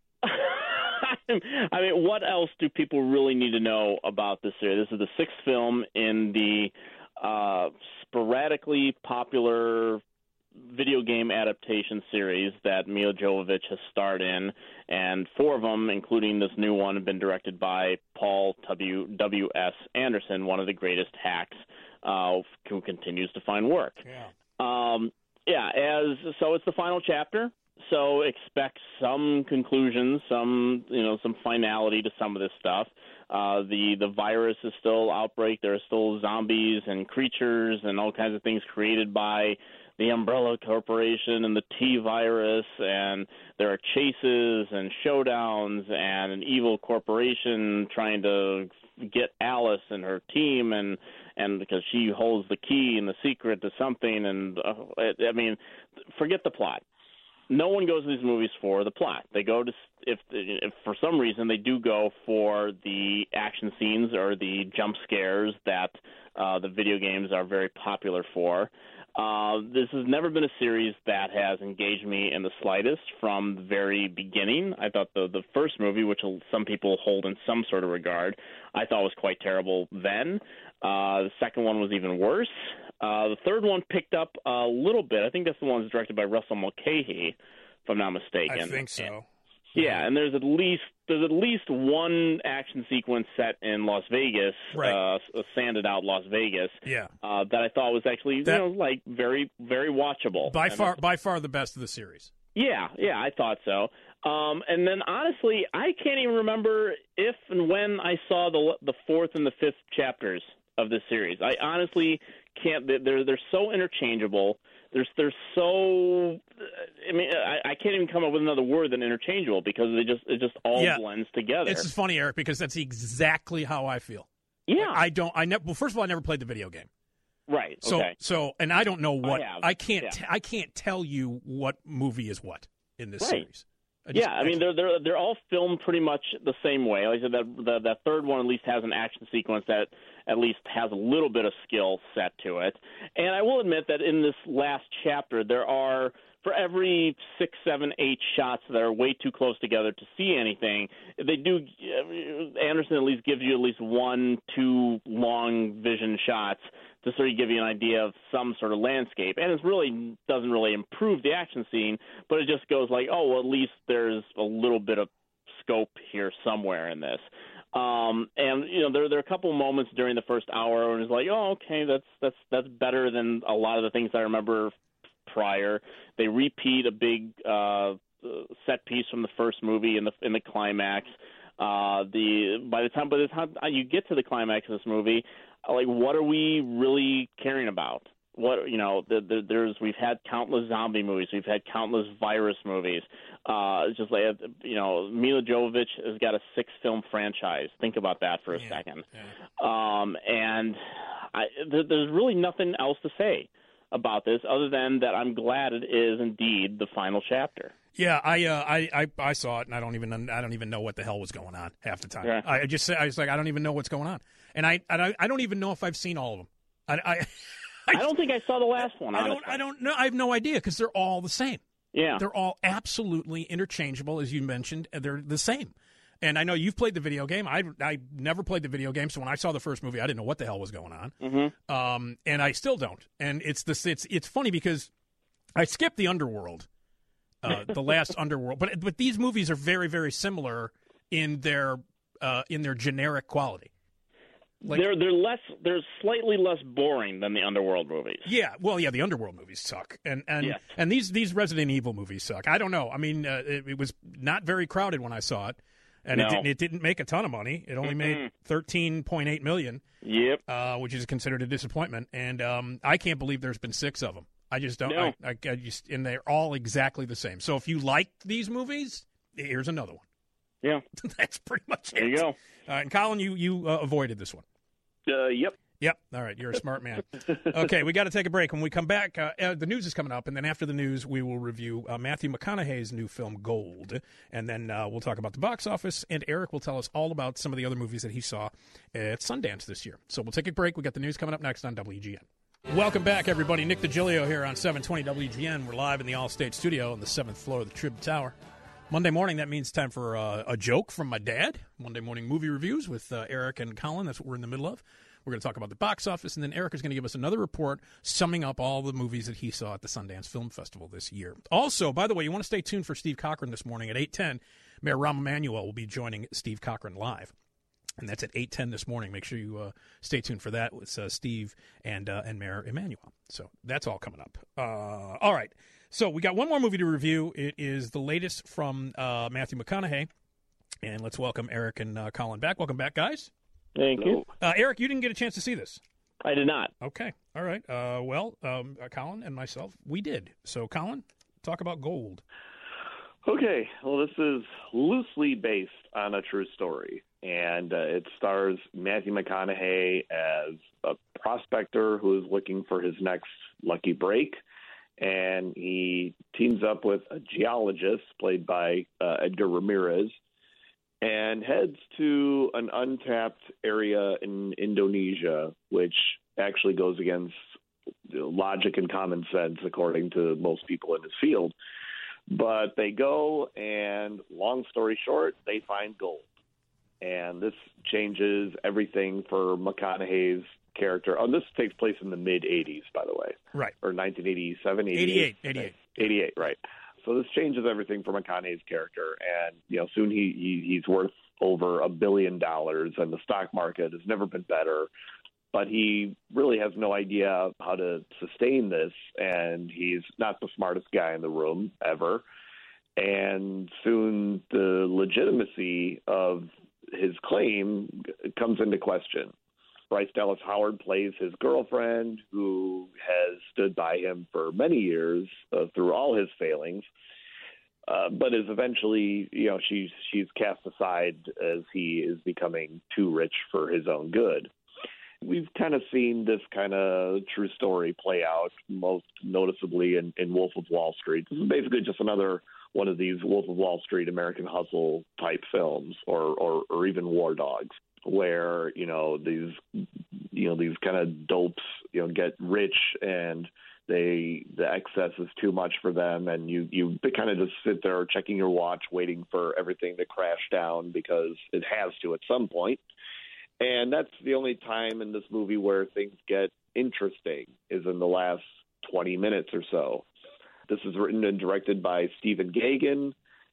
I mean, what else do people really need to know about this series? This is the 6th film in the sporadically popular video game adaptation series that Milla Jovovich has starred in, and 4 of them, including this new one, have been directed by Paul W.S. Anderson, one of the greatest hacks who continues to find work. Yeah. So it's the final chapter. So expect some conclusions, some finality to some of this stuff. The virus is still outbreak. There are still zombies and creatures and all kinds of things created by the Umbrella Corporation and the T-virus, and there are chases and showdowns and an evil corporation trying to get Alice and her team, and because she holds the key and the secret to something, and I mean, forget the plot. No one goes to these movies for the plot. They go to, if for some reason they do go for the action scenes or the jump scares that the video games are very popular for. This has never been a series that has engaged me in the slightest from the very beginning. I thought the first movie, which some people hold in some sort of regard, I thought was quite terrible then. The second one was even worse. The third one picked up a little bit. I think that's the one that's directed by Russell Mulcahy, if I'm not mistaken. I think so. Yeah, and there's at least one action sequence set in Las Vegas, right. Sanded out Las Vegas. Yeah. That I thought was actually like very, very watchable. By far the best of the series. Yeah, I thought so. And then honestly, I can't even remember if and when I saw the 4th and the 5th chapters of this series. I honestly can't. They're so interchangeable. They're so. I mean, I can't even come up with another word than interchangeable because it just all blends together. It's funny, Eric, because that's exactly how I feel. Yeah, well, first of all, I never played the video game. Right. Okay. So, and I don't know what I can't. Yeah. I can't tell you what movie is what in this right. series. I mean, they're all filmed pretty much the same way. Like I said, that third one at least has an action sequence that at least has a little bit of skill set to it. And I will admit that in this last chapter, there are, for every 6, 7, 8 shots that are way too close together to see anything, Anderson at least gives you at least 1, 2 long vision shots to sort of give you an idea of some sort of landscape. And it really doesn't really improve the action scene, but it just goes like, oh, well, at least there's a little bit of scope here somewhere in this. And there are a couple moments during the first hour when it's like, oh, okay, that's better than a lot of the things I remember prior. They repeat a big set piece from the first movie in the climax. By the time you get to the climax of this movie, like, what are we really caring about? We've had countless zombie movies, we've had countless virus movies. It's just like, Milla Jovovich has got a 6-film franchise. Think about that for a second. Yeah. And there's really nothing else to say about this other than that I'm glad it is indeed the final chapter. Yeah, I saw it, and I don't even know what the hell was going on half the time. Yeah. I was like, I don't even know what's going on, and I don't even know if I've seen all of them. I don't think I saw the last one. Honestly. I don't know. I have no idea because they're all the same. Yeah, they're all absolutely interchangeable, as you mentioned. They're the same. And I know you've played the video game. I never played the video game, so when I saw the first movie, I didn't know what the hell was going on. Mm-hmm. And I still don't. And it's funny because I skipped the Underworld, the last Underworld, but these movies are very, very similar in their generic quality. Like, they're slightly less boring than the Underworld movies. Yeah, well, the Underworld movies suck, and these Resident Evil movies suck. I don't know. I mean, it was not very crowded when I saw it, and it didn't make a ton of money. It only made $13.8 million. Yep, which is considered a disappointment. And I can't believe there's been 6 of them. I just don't. No. I just, and they're all exactly the same. So if you like these movies, here's another one. Yeah, that's pretty much it. There you go. And Colin, you avoided this one. Yep. Yep. All right. You're a smart man. Okay. We got to take a break. When we come back, the news is coming up. And then after the news, we will review Matthew McConaughey's new film, Gold. And then we'll talk about the box office. And Eric will tell us all about some of the other movies that he saw at Sundance this year. So we'll take a break. We got the news coming up next on WGN. Welcome back, everybody. Nick DiGilio here on 720 WGN. We're live in the Allstate studio on the 7th floor of the Trib Tower. Monday morning, that means time for a joke from my dad. Monday morning movie reviews with Eric and Colin. That's what we're in the middle of. We're going to talk about the box office, and then Eric is going to give us another report summing up all the movies that he saw at the Sundance Film Festival this year. Also, by the way, you want to stay tuned for Steve Cochran this morning at 8:10. Mayor Rahm Emanuel will be joining Steve Cochran live. And that's at 8:10 this morning. Make sure you stay tuned for that with Steve and Mayor Emanuel. So that's all coming up. All right. So we got one more movie to review. It is the latest from Matthew McConaughey. And let's welcome Eric and Colin back. Welcome back, guys. Thank you. Eric, you didn't get a chance to see this. I did not. Okay. All right. Colin and myself, we did. So, Colin, talk about Gold. Okay. Well, this is loosely based on a true story. And it stars Matthew McConaughey as a prospector who is looking for his next lucky break. And he teams up with a geologist played by Edgar Ramirez and heads to an untapped area in Indonesia, which actually goes against logic and common sense, according to most people in his field. But they go, and long story short, they find gold. And this changes everything for McConaughey's character. Oh, this takes place in the mid-'80s, by the way. Right. Or 1987, 88. 88, right. So this changes everything for McConaughey's character. And, soon he's worth over $1 billion, and the stock market has never been better. But he really has no idea how to sustain this, and he's not the smartest guy in the room ever. And soon the legitimacy of his claim comes into question. Bryce Dallas Howard plays his girlfriend, who has stood by him for many years through all his failings, but is eventually, she's cast aside as he is becoming too rich for his own good. We've kind of seen this kind of true story play out, most noticeably in Wolf of Wall Street. This is basically just another one of these Wolf of Wall Street, American Hustle type films, or even War Dogs, where these kind of dopes get rich and the excess is too much for them, and you kind of just sit there checking your watch, waiting for everything to crash down because it has to at some point. And that's the only time in this movie where things get interesting, is in the last 20 minutes or so. This is written and directed by Stephen Gaghan,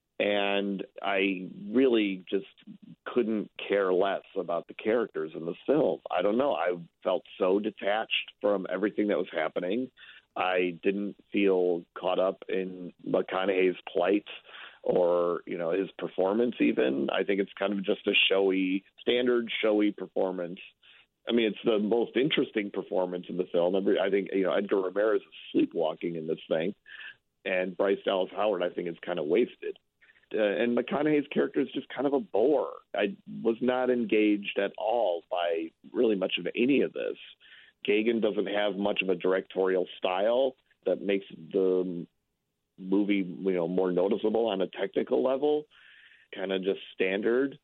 and I really just couldn't care less about the characters in this film. I don't know. I felt so detached from everything that was happening. I didn't feel caught up in McConaughey's plight or, his performance even. I think it's kind of just a standard showy performance. I mean, it's the most interesting performance in the film. I think, Edgar Ramirez is sleepwalking in this thing, and Bryce Dallas Howard, I think, is kind of wasted. And McConaughey's character is just kind of a bore. I was not engaged at all by really much of any of this. Gaghan doesn't have much of a directorial style that makes the movie, more noticeable on a technical level, kind of just standard,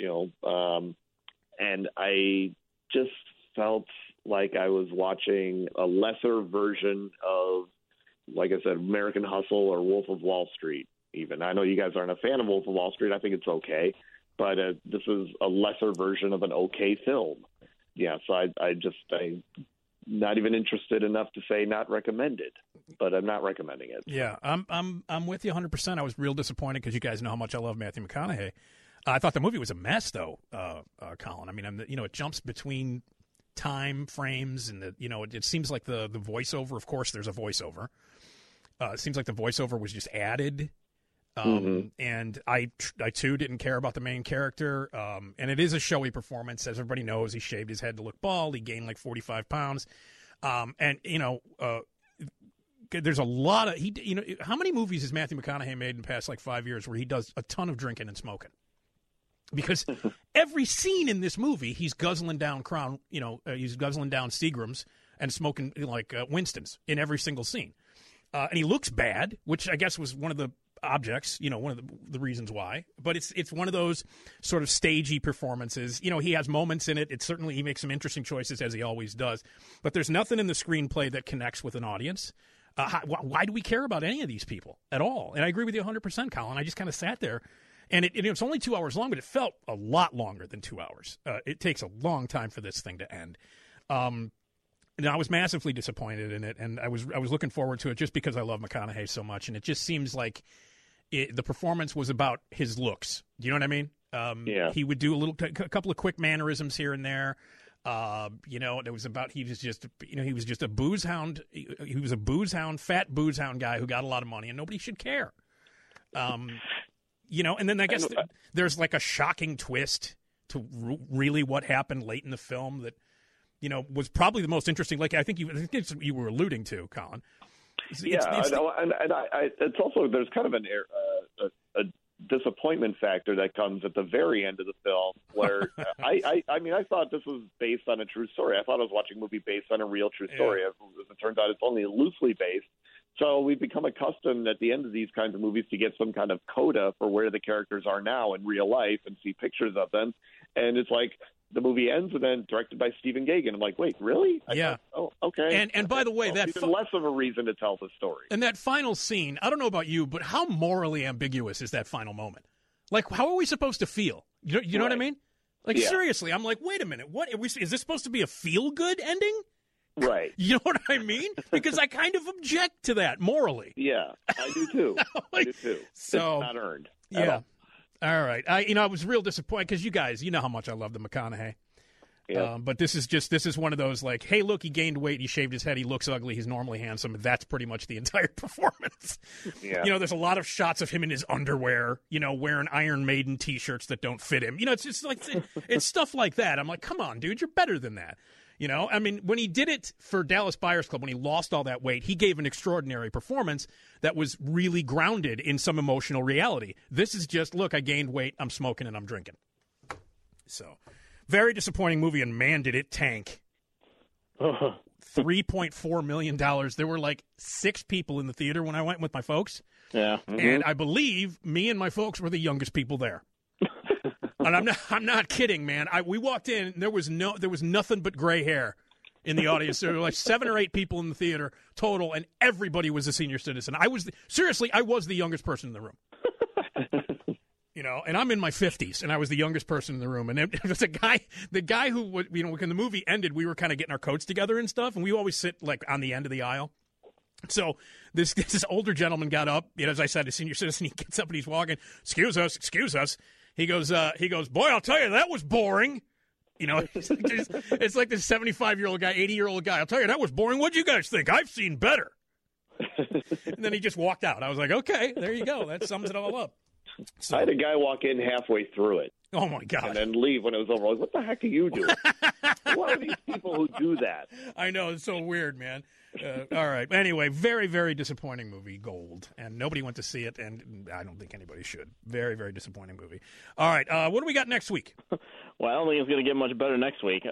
and I just felt like I was watching a lesser version of, like I said, American Hustle or Wolf of Wall Street. Even I know you guys aren't a fan of Wolf of Wall Street. I think it's okay, but this is a lesser version of an okay film. Yeah, so I'm not even interested enough to say not recommended, but I'm not recommending it. Yeah, I'm with you 100%. I was real disappointed because you guys know how much I love Matthew McConaughey. I thought the movie was a mess, though, Colin. I mean, it jumps between time frames, and it seems like the voiceover. Of course, there's a voiceover. It seems like the voiceover was just added. And I too didn't care about the main character. And it is a showy performance. As everybody knows, he shaved his head to look bald. He gained like 45 pounds. And there's a lot of, how many movies has Matthew McConaughey made in the past like 5 years where he does a ton of drinking and smoking? Because every scene in this movie, he's guzzling down Crown, he's guzzling down Seagrams and smoking like Winston's in every single scene. And he looks bad, which I guess was one of the objects, one of the reasons why. But it's one of those sort of stagey performances. He has moments in it. He makes some interesting choices, as he always does. But there's nothing in the screenplay that connects with an audience. Why do we care about any of these people at all? And I agree with you 100%, Colin. I just kind of sat there. And it's only 2 hours long, but it felt a lot longer than 2 hours. It takes a long time for this thing to end. And I was massively disappointed in it, and I was looking forward to it just because I love McConaughey so much. And it just seems like the performance was about his looks. Do you know what I mean? Yeah. He would do a couple of quick mannerisms here and there. It was about he was just a booze hound. He was a booze hound, fat booze hound guy who got a lot of money, and nobody should care. And then I guess there's like a shocking twist to really what happened late in the film that, was probably the most interesting. Like I think you were alluding to, Colin. It's also there's kind of a disappointment factor that comes at the very end of the film where I thought this was based on a true story. I thought I was watching a movie based on a real true story. Yeah. As it turns out, it's only loosely based. So we've become accustomed at the end of these kinds of movies to get some kind of coda for where the characters are now in real life and see pictures of them. And it's like the movie ends and then directed by Stephen Gaghan. I'm like, wait, really? Yeah. Oh, okay. And by the way, even less of a reason to tell the story. And that final scene, I don't know about you, but how morally ambiguous is that final moment? Like, how are we supposed to feel? You know what I mean? Like, seriously, I'm like, wait a minute. Is this supposed to be a feel-good ending? Right. You know what I mean? Because I kind of object to that morally. Yeah, I do too. I do too. So, it's not earned. Yeah. All right. I was real disappointed because you guys, how how much I love the McConaughey. Yeah. But this is one of those like, hey, look, he gained weight, he shaved his head, he looks ugly, he's normally handsome. That's pretty much the entire performance. Yeah. There's a lot of shots of him in his underwear, wearing Iron Maiden T-shirts that don't fit him. It's just like it's stuff like that. I'm like, come on, dude, you're better than that. I mean, when he did it for Dallas Buyers Club, when he lost all that weight, he gave an extraordinary performance that was really grounded in some emotional reality. This is just, look, I gained weight, I'm smoking, and I'm drinking. So, very disappointing movie, and man, did it tank. $3.4 million. There were like 6 people in the theater when I went with my folks. Yeah. Mm-hmm. And I believe me and my folks were the youngest people there. And I'm not kidding, man. We walked in, and there was nothing but gray hair in the audience. There were like 7 or 8 people in the theater total, and everybody was a senior citizen. I was the youngest person in the room. And I'm in my 50s, and I was the youngest person in the room. And it was the guy who, when the movie ended, we were kind of getting our coats together and stuff, and we always sit like on the end of the aisle. So this older gentleman got up, as I said, a senior citizen. He gets up and he's walking. Excuse us. He goes, boy, I'll tell you, that was boring. It's like this 75-year-old guy, 80-year-old guy. I'll tell you, that was boring. What'd you guys think? I've seen better. And then he just walked out. I was like, okay, there you go. That sums it all up. So, I had a guy walk in halfway through it. Oh, my God. And then leave when it was over. I was like, what the heck are you doing? Who are these people who do that? I know. It's so weird, man. All right. Anyway, very, very disappointing movie, Gold. And nobody went to see it, and I don't think anybody should. Very, very disappointing movie. All right. What do we got next week? Well, I don't think it's going to get much better next week.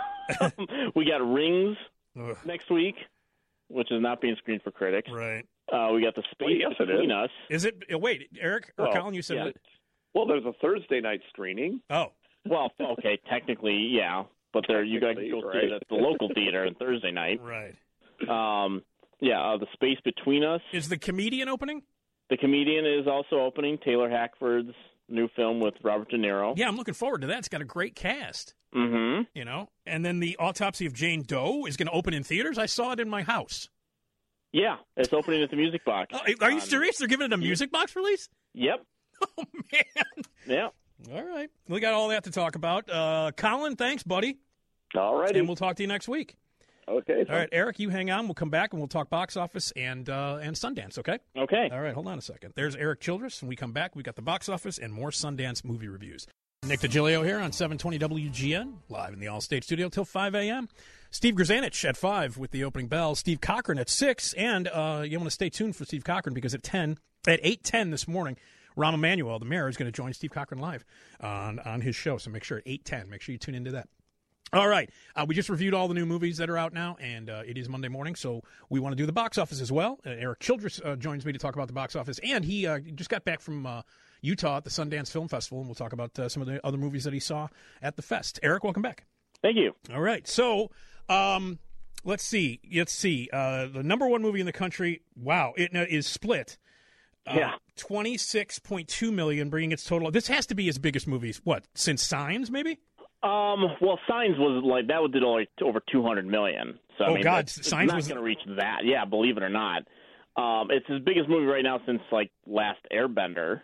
We got Rings next week, which is not being screened for critics. Right. We got The Space Between Us. Is it? Wait, Eric or Colin, you said yeah. what? Well, there's a Thursday night screening. Oh. Well, okay, technically, yeah. But you got to go see it at the local theater on Thursday night. Right. The Space Between Us. Is The Comedian opening? The Comedian is also opening. Taylor Hackford's new film with Robert De Niro. Yeah, I'm looking forward to that. It's got a great cast. Mm-hmm. You know, and then The Autopsy of Jane Doe is going to open in theaters. I saw it in my house. Yeah, it's opening at the Music Box. Are you serious? They're giving it a Music Box release? Yep. Oh, man. Yeah. All right. We got all that to talk about. Colin, thanks, buddy. All righty. And we'll talk to you next week. Okay. All right, Eric, you hang on. We'll come back and we'll talk box office and Sundance, okay? Okay. All right, hold on a second. There's Eric Childress. When we come back, we got the box office and more Sundance movie reviews. Nick DiGilio here on 720 WGN, live in the All-State Studio till 5 a.m. Steve Grzanich at 5 with the opening bell. Steve Cochran at 6. And you want to stay tuned for Steve Cochran because at 8:10 this morning, Rahm Emanuel, the mayor, is going to join Steve Cochran live on his show. So make sure at 8:10, make sure you tune into that. All right. We just reviewed all the new movies that are out now, and it is Monday morning, so we want to do the box office as well. Eric Childress joins me to talk about the box office, and he just got back from Utah at the Sundance Film Festival, and we'll talk about some of the other movies that he saw at the fest. Eric, welcome back. Thank you. All right. So let's see. The number one movie in the country, wow, it is Split. Yeah. $26.2 million, bringing its total. This has to be his biggest movie, since Signs, maybe? Well, Signs was like that did only over $200 million. So I mean, God, it's Signs not going to reach that. Yeah, believe it or not, it's his biggest movie right now since Last Airbender.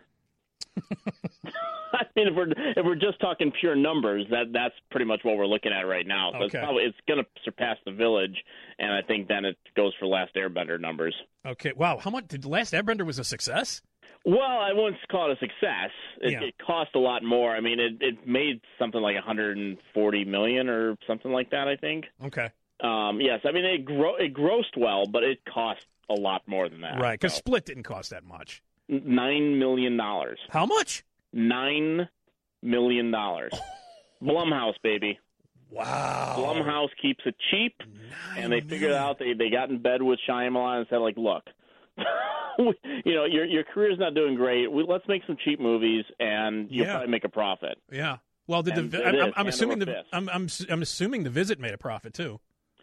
I mean, if we're just talking pure numbers, that's pretty much what we're looking at right now. So okay. It's going to surpass The Village, and I think then it goes for Last Airbender numbers. Okay, wow. How much did Last Airbender was a success? Well, I wouldn't call it a success. It cost a lot more. I mean, it made something like $140 million or something like that, I think. Okay. Yes, I mean it grossed well, but it cost a lot more than that. Right, because Split didn't cost that much. $9 million. How much? $9 million. Blumhouse, baby. Wow. Blumhouse keeps it cheap, and they figured out they got in bed with Shyamalan and said, look, your career's not doing great. Let's make some cheap movies, and you'll probably make a profit. Yeah. Well, I'm assuming The Visit made a profit too.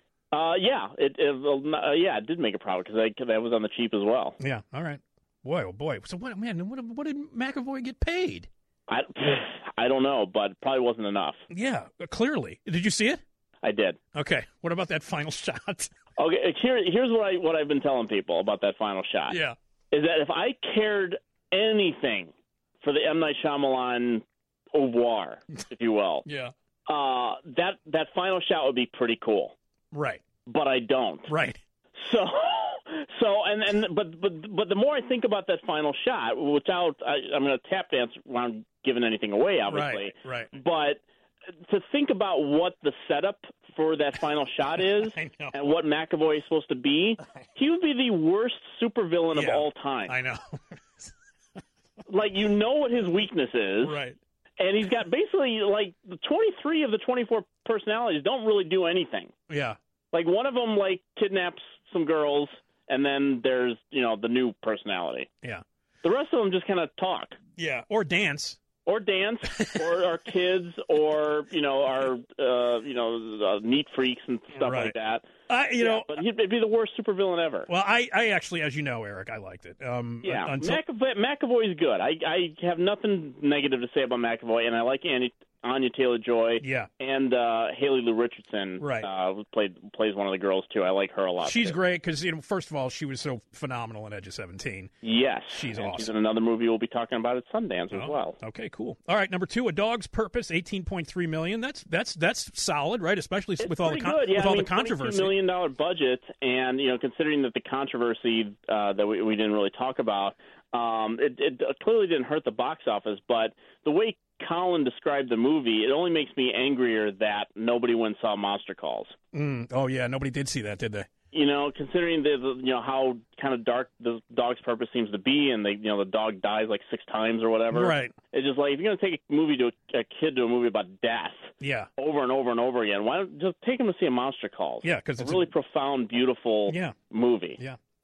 It did make a profit because that was on the cheap as well. Yeah. All right. Boy, oh boy. So what did McAvoy get paid? I don't know, but it probably wasn't enough. Yeah, clearly. Did you see it? I did. Okay. What about that final shot? Okay. Here's what I've been telling people about that final shot. Yeah. Is that if I cared anything for the M. Night Shyamalan au revoir, if you will, yeah, that final shot would be pretty cool. Right. But I don't. Right. So but the more I think about that final shot, I'm going to tap dance without giving anything away, obviously. Right. But to think about what the setup for that final shot is and what McAvoy is supposed to be, he would be the worst supervillain of all time. I know. What his weakness is. Right. And he's got basically, the 23 of the 24 personalities don't really do anything. Yeah. One of them, kidnaps some girls, and then there's, the new personality. Yeah. The rest of them just kind of talk. Yeah, or dance. Or our kids, or our neat freaks and stuff like that. But he'd be the worst supervillain ever. Well, I actually, as you know, Eric, I liked it. McAvoy's good. I have nothing negative to say about McAvoy, and I like Anya Taylor-Joy. Yeah. And Haley Lou Richardson. Right. Plays one of the girls too. I like her a lot. She's great because first of all, she was so phenomenal in Edge of 17. Yes, she's awesome. She's in another movie we'll be talking about at Sundance as well. Okay, cool. All right, number 2, A Dog's Purpose, $18.3 million. That's solid, right? Especially with all the controversy. $22 million budget, and considering that the controversy that we didn't really talk about, it clearly didn't hurt the box office. But the way Colin described the movie, it only makes me angrier that nobody went and saw Monster Calls. Oh yeah, nobody did see that, did they? Considering how kind of dark the Dog's Purpose seems to be, and the dog dies 6 times or whatever. Right. It's just if you're going to take a kid to a movie about death, over and over and over again, why don't just take him to see a Monster Calls? Yeah, because it's a really profound, beautiful movie. Yeah.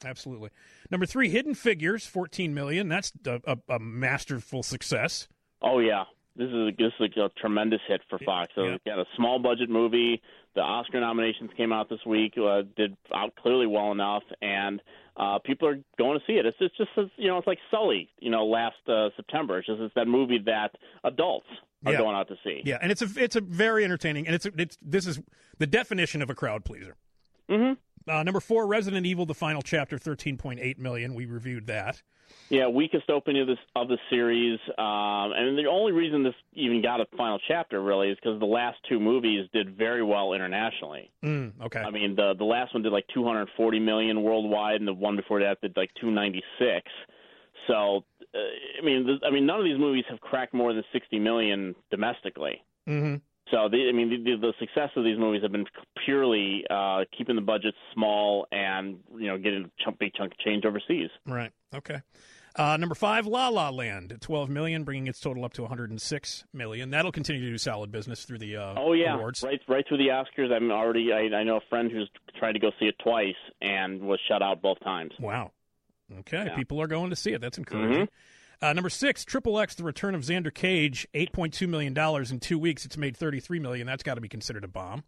Absolutely. Number 3, Hidden Figures, $14 million. That's a masterful success. Oh yeah, this is a tremendous hit for Fox. So Got a small budget movie. The Oscar nominations came out this week. Did out clearly well enough, and people are going to see it. It's just it's like Sully, last September. It's that movie that adults are going out to see. Yeah, and it's a very entertaining, and this is the definition of a crowd pleaser. Mm-hmm. Number 4, Resident Evil: The Final Chapter, $13.8 million. We reviewed that. Yeah, weakest opening of the series, and the only reason this even got a final chapter really is because the last 2 movies did very well internationally. Okay. I mean, the last one did like $240 million worldwide, and the one before that did like $296. So, I mean, none of these movies have cracked more than $60 million domestically. Mm-hmm. So, the success of these movies have been purely keeping the budgets small and getting a big chunk of change overseas. Right. Okay. Number 5, La La Land, $12 million, bringing its total up to $106 million. That'll continue to do solid business through the awards. Right through the Oscars. I know a friend who's tried to go see it twice and was shut out both times. Wow. Okay, people are going to see it. That's encouraging. Mm-hmm. Number 6, XXX, The Return of Xander Cage, $8.2 million in 2 weeks. It's made $33 million. That's got to be considered a bomb.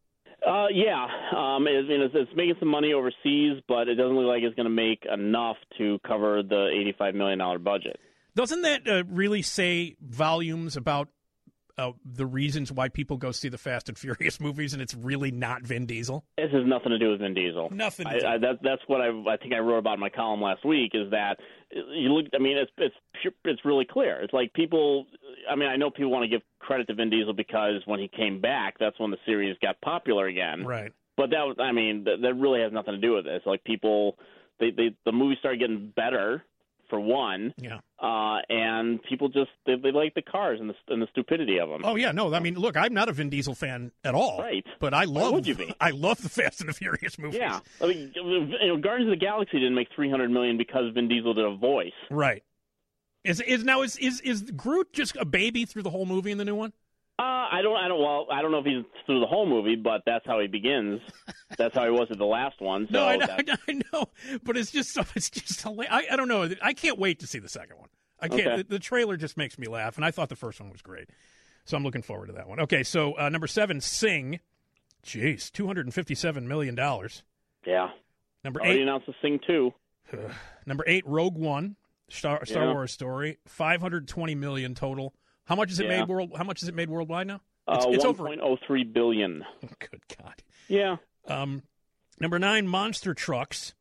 It's making some money overseas, but it doesn't look like it's going to make enough to cover the $85 million budget. Doesn't that really say volumes about the reasons why people go see the Fast and Furious movies, and it's really not Vin Diesel? This has nothing to do with Vin Diesel. Nothing. That's what I think I wrote about in my column last week. Is that you look? I mean, it's really clear. It's like people. I mean, I know people want to give credit to Vin Diesel because when he came back, that's when the series got popular again. Right. But that really has nothing to do with this. Like people, the movie started getting better. For one, and people just they like the cars and the stupidity of them. Oh yeah, no, I mean, look, I'm not a Vin Diesel fan at all, right? But I love the Fast and the Furious movies. Yeah, I mean, Guardians of the Galaxy didn't make $300 million because Vin Diesel did a voice. Right. Is Groot just a baby through the whole movie in the new one? I don't know if he's through the whole movie, but that's how he begins. That's how he was at the last one. So no, I know, but it's just hilarious. I don't know. I can't wait to see the second one. I can't. Okay. The trailer just makes me laugh, and I thought the first one was great, so I'm looking forward to that one. Okay, so number 7, Sing. Jeez, $257 million. Yeah. Number 8. Already announced the Sing 2. Number 8, Rogue One, Star Wars story. $520 million total. How much is it made How much is it made worldwide now? It's over $1.03 billion. Good God. Yeah. Number 9, Monster Trucks,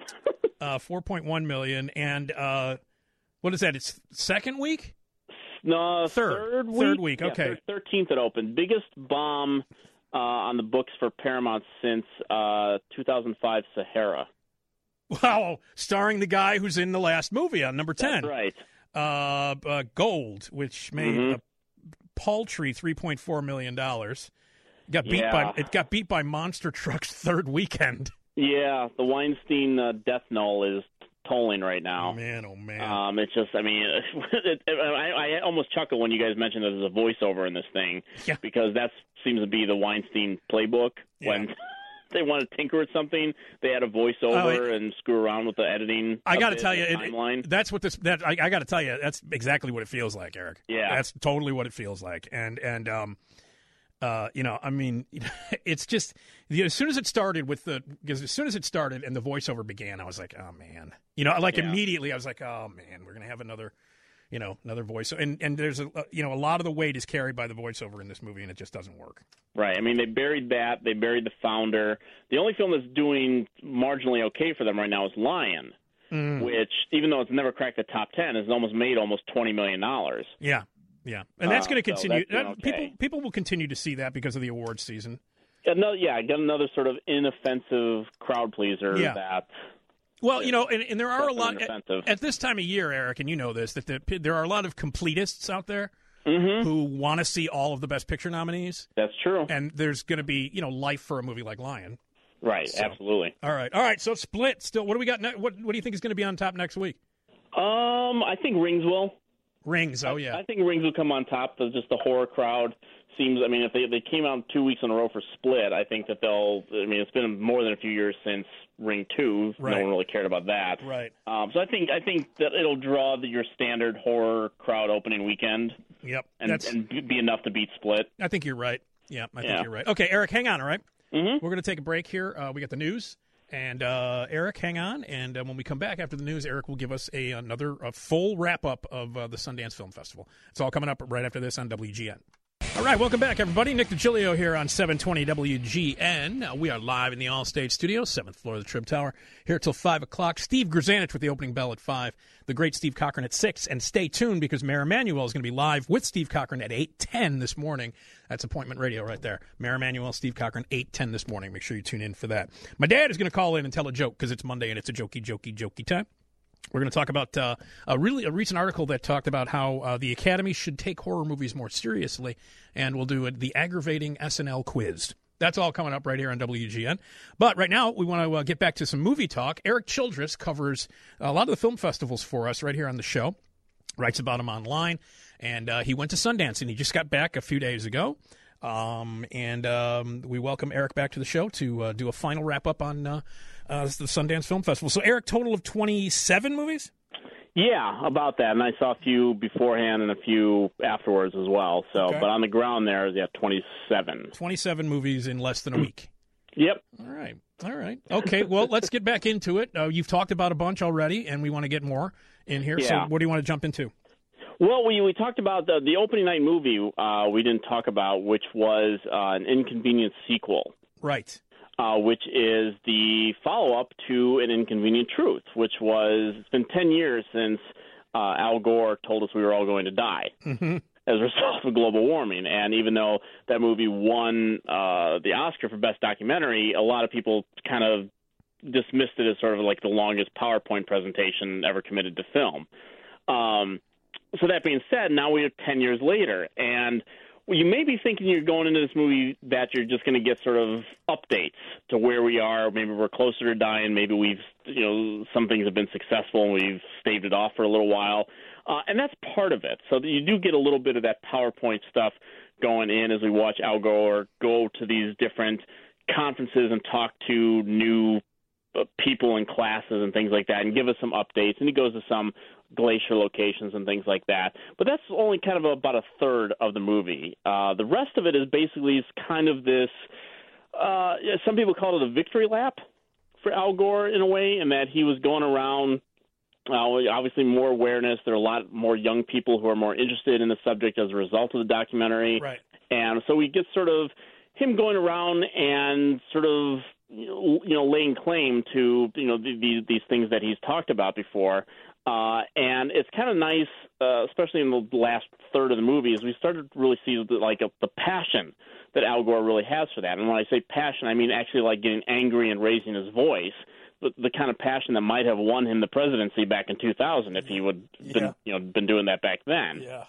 $4.1 million, and what is that? It's second week? No, third week. Third week. Okay. 13th it opened. Biggest bomb on the books for Paramount since 2005 Sahara. Wow, starring the guy who's in the last movie on number 10. That's right. Gold, which made a paltry $3.4 million. It got beat by Monster Trucks third weekend. Yeah, the Weinstein death knell is tolling right now. Man, oh man. It's just, I almost chuckle when you guys mentioned that there's a voiceover in this thing, because that seems to be the Weinstein playbook. When they want to tinker with something, they add a voiceover and screw around with the editing. I got to tell you, timeline. That's what this. I got to tell you, that's exactly what it feels like, Eric. Yeah, that's totally what it feels like. And it's just as soon as it started and the voiceover began, I was like, oh man, immediately I was like, oh man, we're gonna have another voice. And there's a lot of the weight is carried by the voiceover in this movie, and it just doesn't work. Right. I mean, they buried that. They buried the founder. The only film that's doing marginally okay for them right now is Lion, which, even though it's never cracked the top 10, has almost made almost $20 million. Yeah. Yeah, and that's going to continue. Okay. People will continue to see that because of the awards season. Got another sort of inoffensive crowd pleaser. Well, and there are a lot at this time of year, Eric, and you know this, that there are a lot of completists out there who want to see all of the Best Picture nominees. That's true. And there's going to be, life for a movie like Lion. Right. So, absolutely. All right. So Split. Still, what do we got? What do you think is going to be on top next week? I think Rings will. Rings, oh yeah. I think Rings will come on top. Just the horror crowd seems. I mean, if they came out 2 weeks in a row for Split, I think that they'll. I mean, it's been more than a few years since Ring 2. Right. No one really cared about that. Right. So I think that it'll draw your standard horror crowd opening weekend. Yep. And be enough to beat Split. I think you're right. Yeah, I think you're right. Okay, Eric, hang on. All right. Mm-hmm. We're going to take a break here. We got the news. And Eric, hang on. And when we come back after the news, Eric will give us another full wrap-up of the Sundance Film Festival. It's all coming up right after this on WGN. All right, welcome back, everybody. Nick DiGilio here on 720 WGN. We are live in the All-Stage Studio, 7th floor of the Trib Tower, here till 5 o'clock. Steve Grzanich with the opening bell at 5. The great Steve Cochran at 6. And stay tuned because Mayor Emanuel is going to be live with Steve Cochran at 8:10 this morning. That's appointment radio right there. Mayor Emanuel, Steve Cochran, 8:10 this morning. Make sure you tune in for that. My dad is going to call in and tell a joke because it's Monday and it's a jokey time. We're going to talk about a recent article that talked about how the Academy should take horror movies more seriously, and we'll do the aggravating SNL quiz. That's all coming up right here on WGN. But right now, we want to get back to some movie talk. Eric Childress covers a lot of the film festivals for us right here on the show, writes about them online, and he went to Sundance, and he just got back a few days ago. We welcome Eric back to the show to do a final wrap-up on the Sundance Film Festival. So, Eric, total of 27 movies? Yeah, about that. And I saw a few beforehand and a few afterwards as well. So, okay. But on the ground there, 27. 27 movies in less than a week. Yep. All right. Okay, well, let's get back into it. You've talked about a bunch already, and we want to get more in here. Yeah. So what do you want to jump into? Well, we talked about the opening night movie we didn't talk about, which was an Inconvenient sequel. Right. Which is the follow-up to An Inconvenient Truth, which it's been 10 years since Al Gore told us we were all going to die as a result of global warming. And even though that movie won the Oscar for Best Documentary, a lot of people kind of dismissed it as sort of like the longest PowerPoint presentation ever committed to film. So that being said, now we are 10 years later, and you may be thinking you're going into this movie that you're just going to get sort of updates to where we are. Maybe we're closer to dying. Maybe some things have been successful and we've staved it off for a little while. And that's part of it. So you do get a little bit of that PowerPoint stuff going in as we watch Al Gore go to these different conferences and talk to new people in classes and things like that and give us some updates. And he goes to some glacier locations and things like that. But that's only kind of about a third of the movie. The rest of it is basically kind of this, some people call it a victory lap for Al Gore in a way, in that he was going around, obviously more awareness. There are a lot more young people who are more interested in the subject as a result of the documentary. Right. And so we get sort of him going around and sort of, laying claim to, these things that he's talked about before. And it's kind of nice, especially in the last third of the movie, as we started to really see the passion that Al Gore really has for that. And when I say passion, I mean actually like getting angry and raising his voice, the kind of passion that might have won him the presidency back in 2000 if he would been doing that back then. Yeah.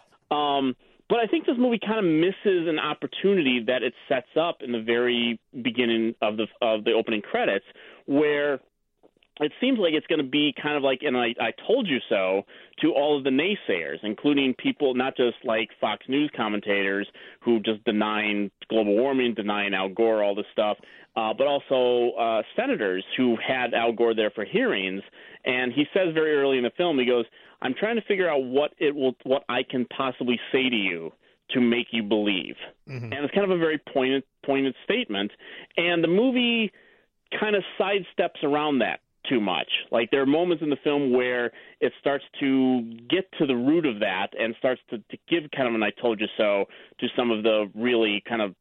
But I think this movie kind of misses an opportunity that it sets up in the very beginning of the opening credits, where it seems like it's going to be kind of like, and I told you so, to all of the naysayers, including people, not just like Fox News commentators who just denying global warming, denying Al Gore, all this stuff, but also senators who had Al Gore there for hearings. And he says very early in the film, he goes, "I'm trying to figure out what I can possibly say to you to make you believe." Mm-hmm. And it's kind of a very pointed statement. And the movie kind of sidesteps around that too much. Like, there are moments in the film where it starts to get to the root of that and starts to give kind of an "I told you so" to some of the really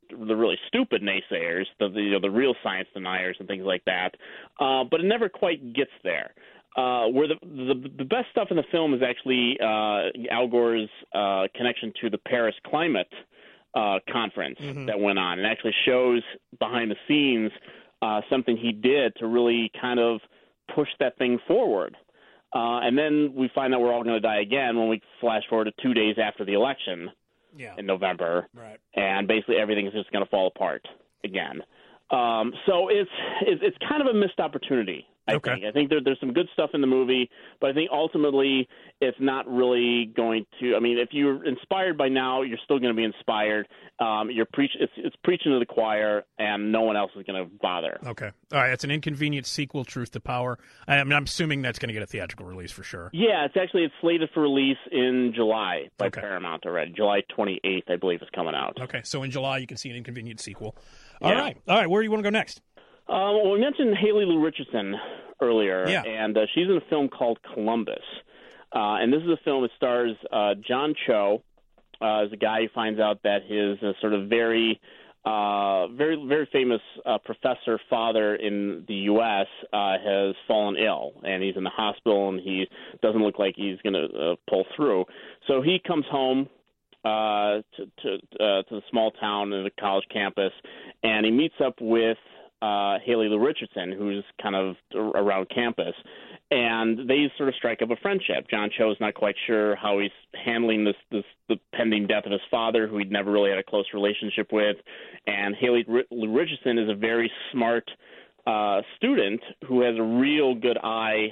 stupid naysayers, the real science deniers and things like that. But it never quite gets there. Where the best stuff in the film is actually Al Gore's connection to the Paris Climate Conference that went on, and actually shows behind the scenes something he did to really kind of push that thing forward. And then we find out we're all going to die again when we flash forward to 2 days after the election in November. Right. And basically everything is just going to fall apart again. So it's kind of a missed opportunity I think there's some good stuff in the movie, but I think ultimately it's not really going to. I mean, if you're inspired by now, you're still going to be inspired. It's preaching to the choir, and no one else is going to bother. Okay, all right. It's an inconvenient sequel, Truth to Power. I'm assuming that's going to get a theatrical release for sure. Yeah, it's slated for release in July by Paramount already. July 28th, I believe, is coming out. Okay, so in July you can see an inconvenient sequel. All right. Where do you want to go next? Well, we mentioned Haley Lu Richardson earlier, and she's in a film called Columbus. And this is a film that stars John Cho as a guy who finds out that his sort of very famous professor father in the U.S. Has fallen ill, and he's in the hospital, and he doesn't look like he's going to pull through. So he comes home to the small town and the college campus, and he meets up with Haley Lu Richardson, who's kind of around campus, and they sort of strike up a friendship. John Cho's not quite sure how he's handling the pending death of his father, who he'd never really had a close relationship with, and Haley Lu Richardson is a very smart student who has a real good eye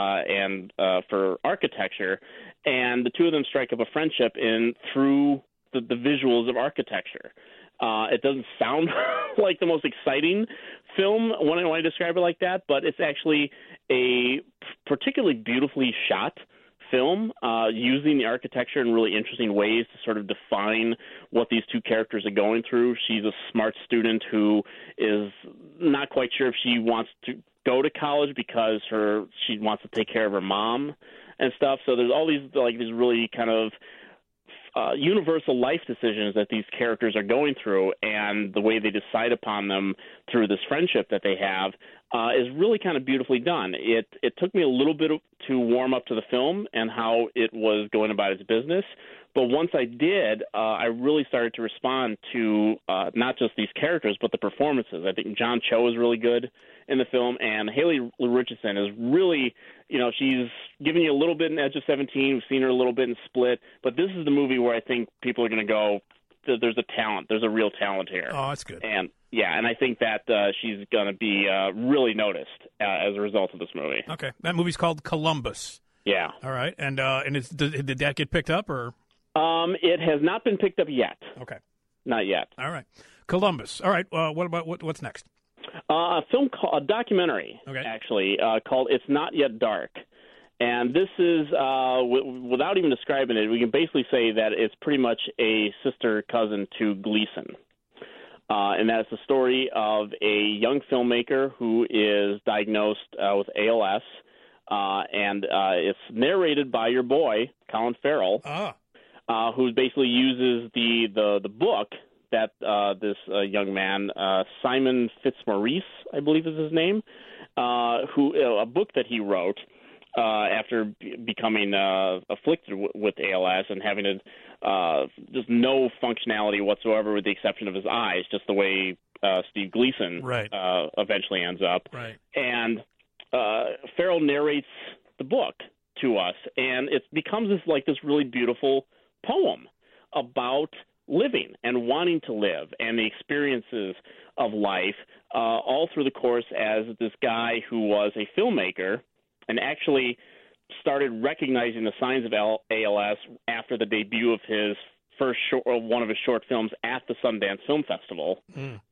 for architecture, and the two of them strike up a friendship through the visuals of architecture. It doesn't sound like the most exciting film when I describe it like that, but it's actually a particularly beautifully shot film, using the architecture in really interesting ways to sort of define what these two characters are going through. She's a smart student who is not quite sure if she wants to go to college because she wants to take care of her mom and stuff. So there's all these really kind of universal life decisions that these characters are going through, and the way they decide upon them through this friendship that they have is really kind of beautifully done. It took me a little bit to warm up to the film and how it was going about its business, but once I did, I really started to respond to not just these characters, but the performances. I think John Cho is really good in the film, and Haley Lu Richardson is really, she's giving you a little bit in Edge of 17. We've seen her a little bit in Split, but this is the movie where I think people are going to go, there's a talent. There's a real talent here. Oh, that's good. And I think that she's going to be really noticed as a result of this movie. Okay. That movie's called Columbus. Yeah. All right. And did that get picked up, or? It has not been picked up yet. Okay. Not yet. All right. Columbus. All right. What's next? A documentary, actually, called It's Not Yet Dark. And this is, without even describing it, we can basically say that it's pretty much a sister cousin to Gleason. And that's the story of a young filmmaker who is diagnosed with ALS. And it's narrated by your boy, Colin Farrell, who basically uses the book that this young man, Simon Fitzmaurice, I believe is his name, a book that he wrote after becoming afflicted with ALS and having just no functionality whatsoever with the exception of his eyes, just the way Steve Gleason eventually ends up. Right. And Farrell narrates the book to us, and it becomes this really beautiful poem about living and wanting to live and the experiences of life all through the course as this guy who was a filmmaker and actually started recognizing the signs of ALS after the debut of his one of his short films at the Sundance Film Festival.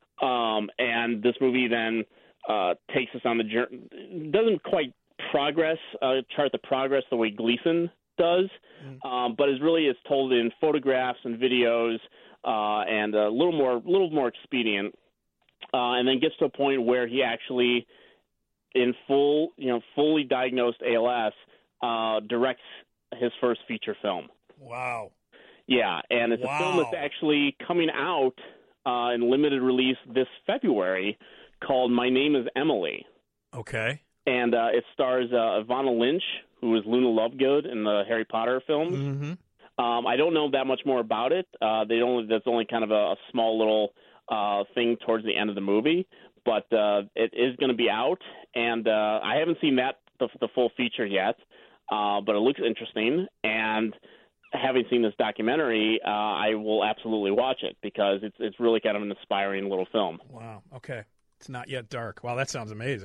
And this movie then takes us on the journey. Doesn't quite chart the progress the way Gleason does, but is told in photographs and videos and a little more expedient, and then gets to a point where he actually, in fully diagnosed ALS, directs his first feature film. Wow. Yeah, and it's a film that's actually coming out in limited release this February called My Name is Emily. Okay. And it stars Ivana Lynch, who is Luna Lovegood in the Harry Potter films. Mm-hmm. I don't know that much more about it. That's only kind of a small little thing towards the end of the movie, but it is going to be out, and I haven't seen the full feature yet, but it looks interesting. And having seen this documentary, I will absolutely watch it because it's really kind of an inspiring little film. Wow. Okay. It's Not Yet Dark. Wow, that sounds amazing.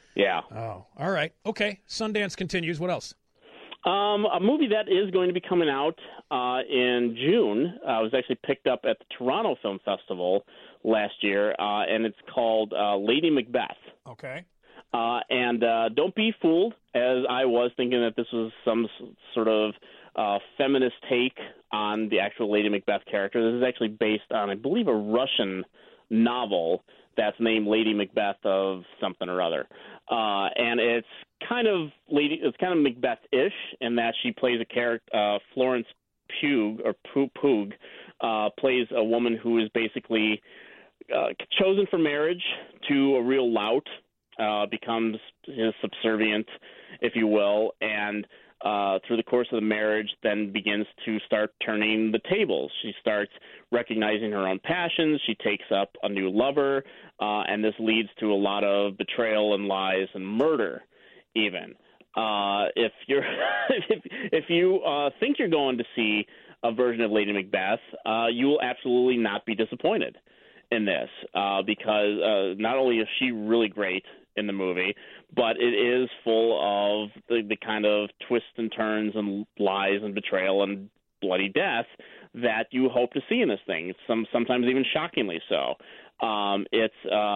Yeah. Oh, all right. Okay. Sundance continues. What else? A movie that is going to be coming out in June was actually picked up at the Toronto Film Festival last year, and it's called Lady Macbeth. Okay. And don't be fooled, as I was thinking that this was some sort of feminist take on the actual Lady Macbeth character. This is actually based on, I believe, a Russian novel that's named Lady Macbeth of something or other. And it's kind of Macbeth-ish in that she plays a character, Florence Pugh, or Poog, plays a woman who is basically chosen for marriage to a real lout, becomes subservient, if you will, and through the course of the marriage then begins to start turning the tables. She starts recognizing her own passions. She takes up a new lover, and this leads to a lot of betrayal and lies and murder, even. If you're if you think you're going to see a version of Lady Macbeth, you will absolutely not be disappointed in this, because not only is she really great in the movie, but it is full of the kind of twists and turns and lies and betrayal and bloody death that you hope to see in this thing. Sometimes even shockingly so. It's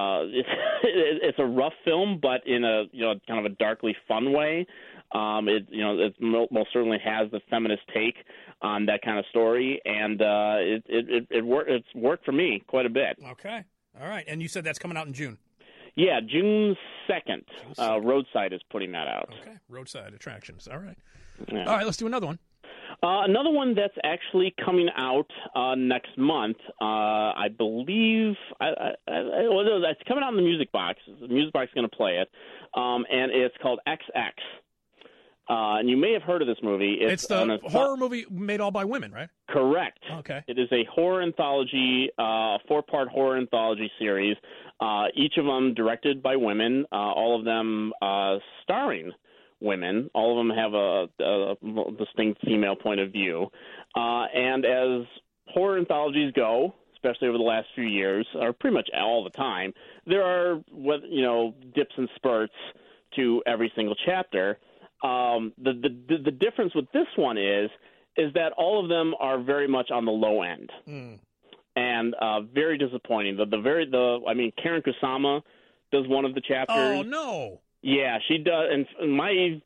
a rough film, but in a kind of a darkly fun way. It most certainly has the feminist take on that kind of story, and it's worked for me quite a bit. Okay, all right. And you said that's coming out in June. Yeah, June 2nd. Roadside is putting that out. Okay, Roadside Attractions. All right. Yeah. All right, let's do another one. Another one that's actually coming out next month, I believe. It's coming out in the Music Box. The Music Box is going to play it, and it's called XX. And you may have heard of this movie. It's the horror movie made all by women, right? Correct. Okay. It is a horror anthology, 4-part horror anthology series, each of them directed by women, all of them starring women. All of them have a distinct female point of view. And as horror anthologies go, especially over the last few years, or pretty much all the time, there are dips and spurts to every single chapter. The difference with this one is that all of them are very much on the low end, and very disappointing. Karen Kusama does one of the chapters. Oh no! Yeah, she does, and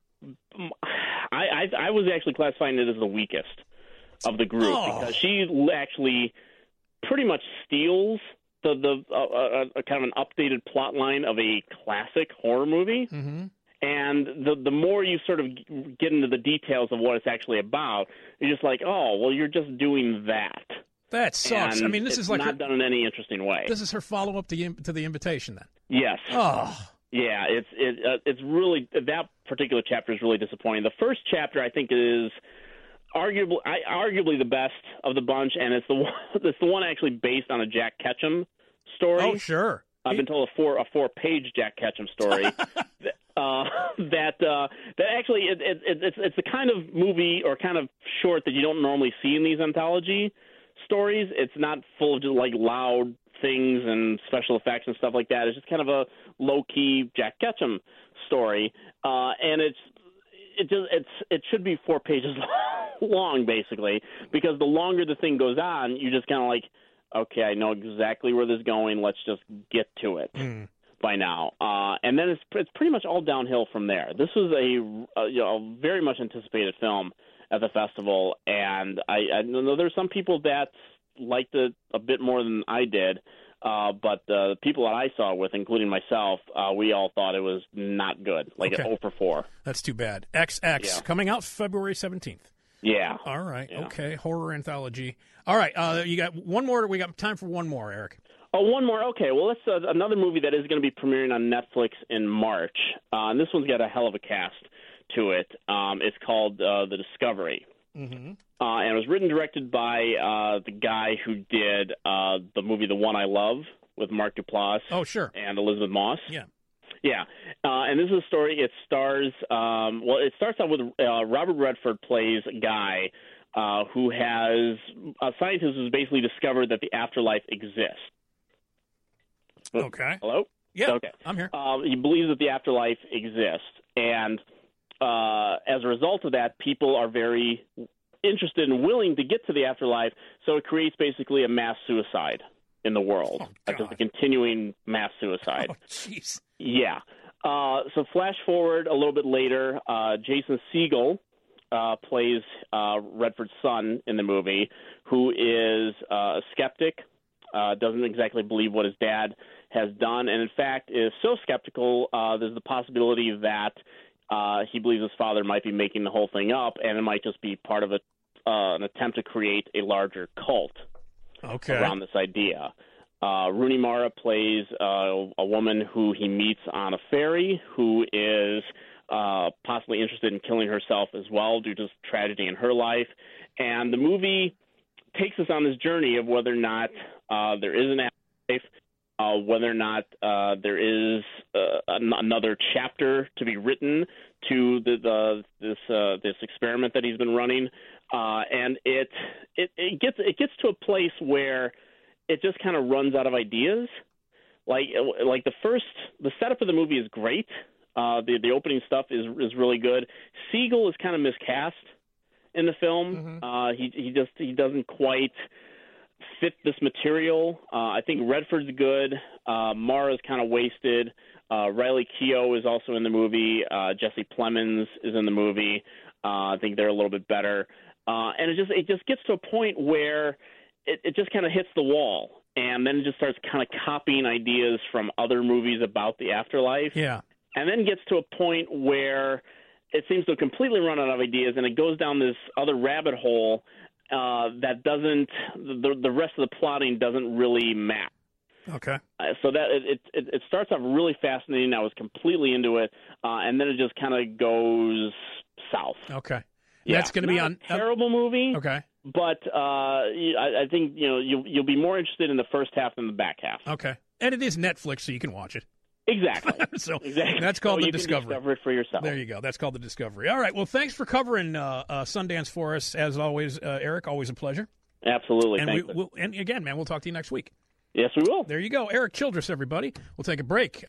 I was actually classifying it as the weakest of the group because she actually pretty much steals the kind of an updated plot line of a classic horror movie. Mm-hmm. And the more you sort of get into the details of what it's actually about, you're just like, oh, well, you're just doing that. That sucks. And this is like not done in any interesting way. This is her follow-up to the Invitation, then. Yes. Oh. Yeah, it's really, that particular chapter is really disappointing. The first chapter, I think, is arguably the best of the bunch, and it's the one actually based on a Jack Ketchum story. Oh, sure. I've been told a 4-page Jack Ketchum story. That actually it's the kind of movie or kind of short that you don't normally see in these anthology stories. It's not full of just like loud things and special effects and stuff like that. It's just kind of a low key Jack Ketchum story, and it should be 4 pages long basically, because the longer the thing goes on, you just kind of like, okay, I know exactly where this is going. Let's just get to it. By now, and then it's pretty much all downhill from there. This was a very much anticipated film at the festival, and I know there's some people that liked it a bit more than I did, but the people that I saw with, including myself, we all thought it was not good, like an 0 for 4. That's too bad. XX coming out February 17th. Yeah. All right. Yeah. Okay. Horror anthology. All right. You got one more. We got time for one more, Eric. Oh, one more. Okay, well, let's another movie that is going to be premiering on Netflix in March. And this one's got a hell of a cast to it. It's called The Discovery. Mm-hmm. And it was written and directed by the guy who did the movie The One I Love with Mark Duplass. Oh, sure. And Elizabeth Moss. Yeah. Yeah. And this is a story. It stars it starts out with Robert Redford plays a guy who has a scientist who's basically discovered that the afterlife exists. Okay. Hello? Yeah, okay. I'm here. He believes that the afterlife exists, and as a result of that, people are very interested and willing to get to the afterlife, so it creates basically a mass suicide in the world. Just a continuing mass suicide. Oh, jeez. Yeah. So flash forward a little bit later, Jason Segel plays Redford's son in the movie, who is a skeptic, doesn't exactly believe what his dad has done, and in fact is so skeptical there's the possibility that he believes his father might be making the whole thing up, and it might just be part of an attempt to create a larger cult around this idea. Rooney Mara plays a woman who he meets on a ferry who is possibly interested in killing herself as well due to tragedy in her life. And the movie takes us on this journey of whether or not there is an afterlife, whether or not there is another chapter to be written to this experiment that he's been running, and it gets to a place where it just kind of runs out of ideas. Like the setup of the movie is great. The opening stuff is really good. Segel is kind of miscast in the film. Mm-hmm. He doesn't quite fit this material. I think Redford's good. Mara's kind of wasted. Riley Keough is also in the movie. Jesse Plemons is in the movie. I think they're a little bit better. And it just gets to a point where it just kind of hits the wall, and then it just starts kind of copying ideas from other movies about the afterlife. Yeah. And then gets to a point where it seems to completely run out of ideas, and it goes down this other rabbit hole that doesn't the rest of the plotting doesn't really match. Okay. So that it starts off really fascinating. I was completely into it, and then it just kind of goes south. Okay. Yeah, that's going to be on a terrible movie. Okay. But I think you'll be more interested in the first half than the back half. Okay. And it is Netflix, so you can watch it. Exactly. Exactly. That's called The Discovery. Discover it for yourself. There you go. That's called The Discovery. All right. Well, thanks for covering Sundance for us, as always, Eric. Always a pleasure. Absolutely. And and again, man, we'll talk to you next week. Yes, we will. There you go. Eric Childress, everybody. We'll take a break.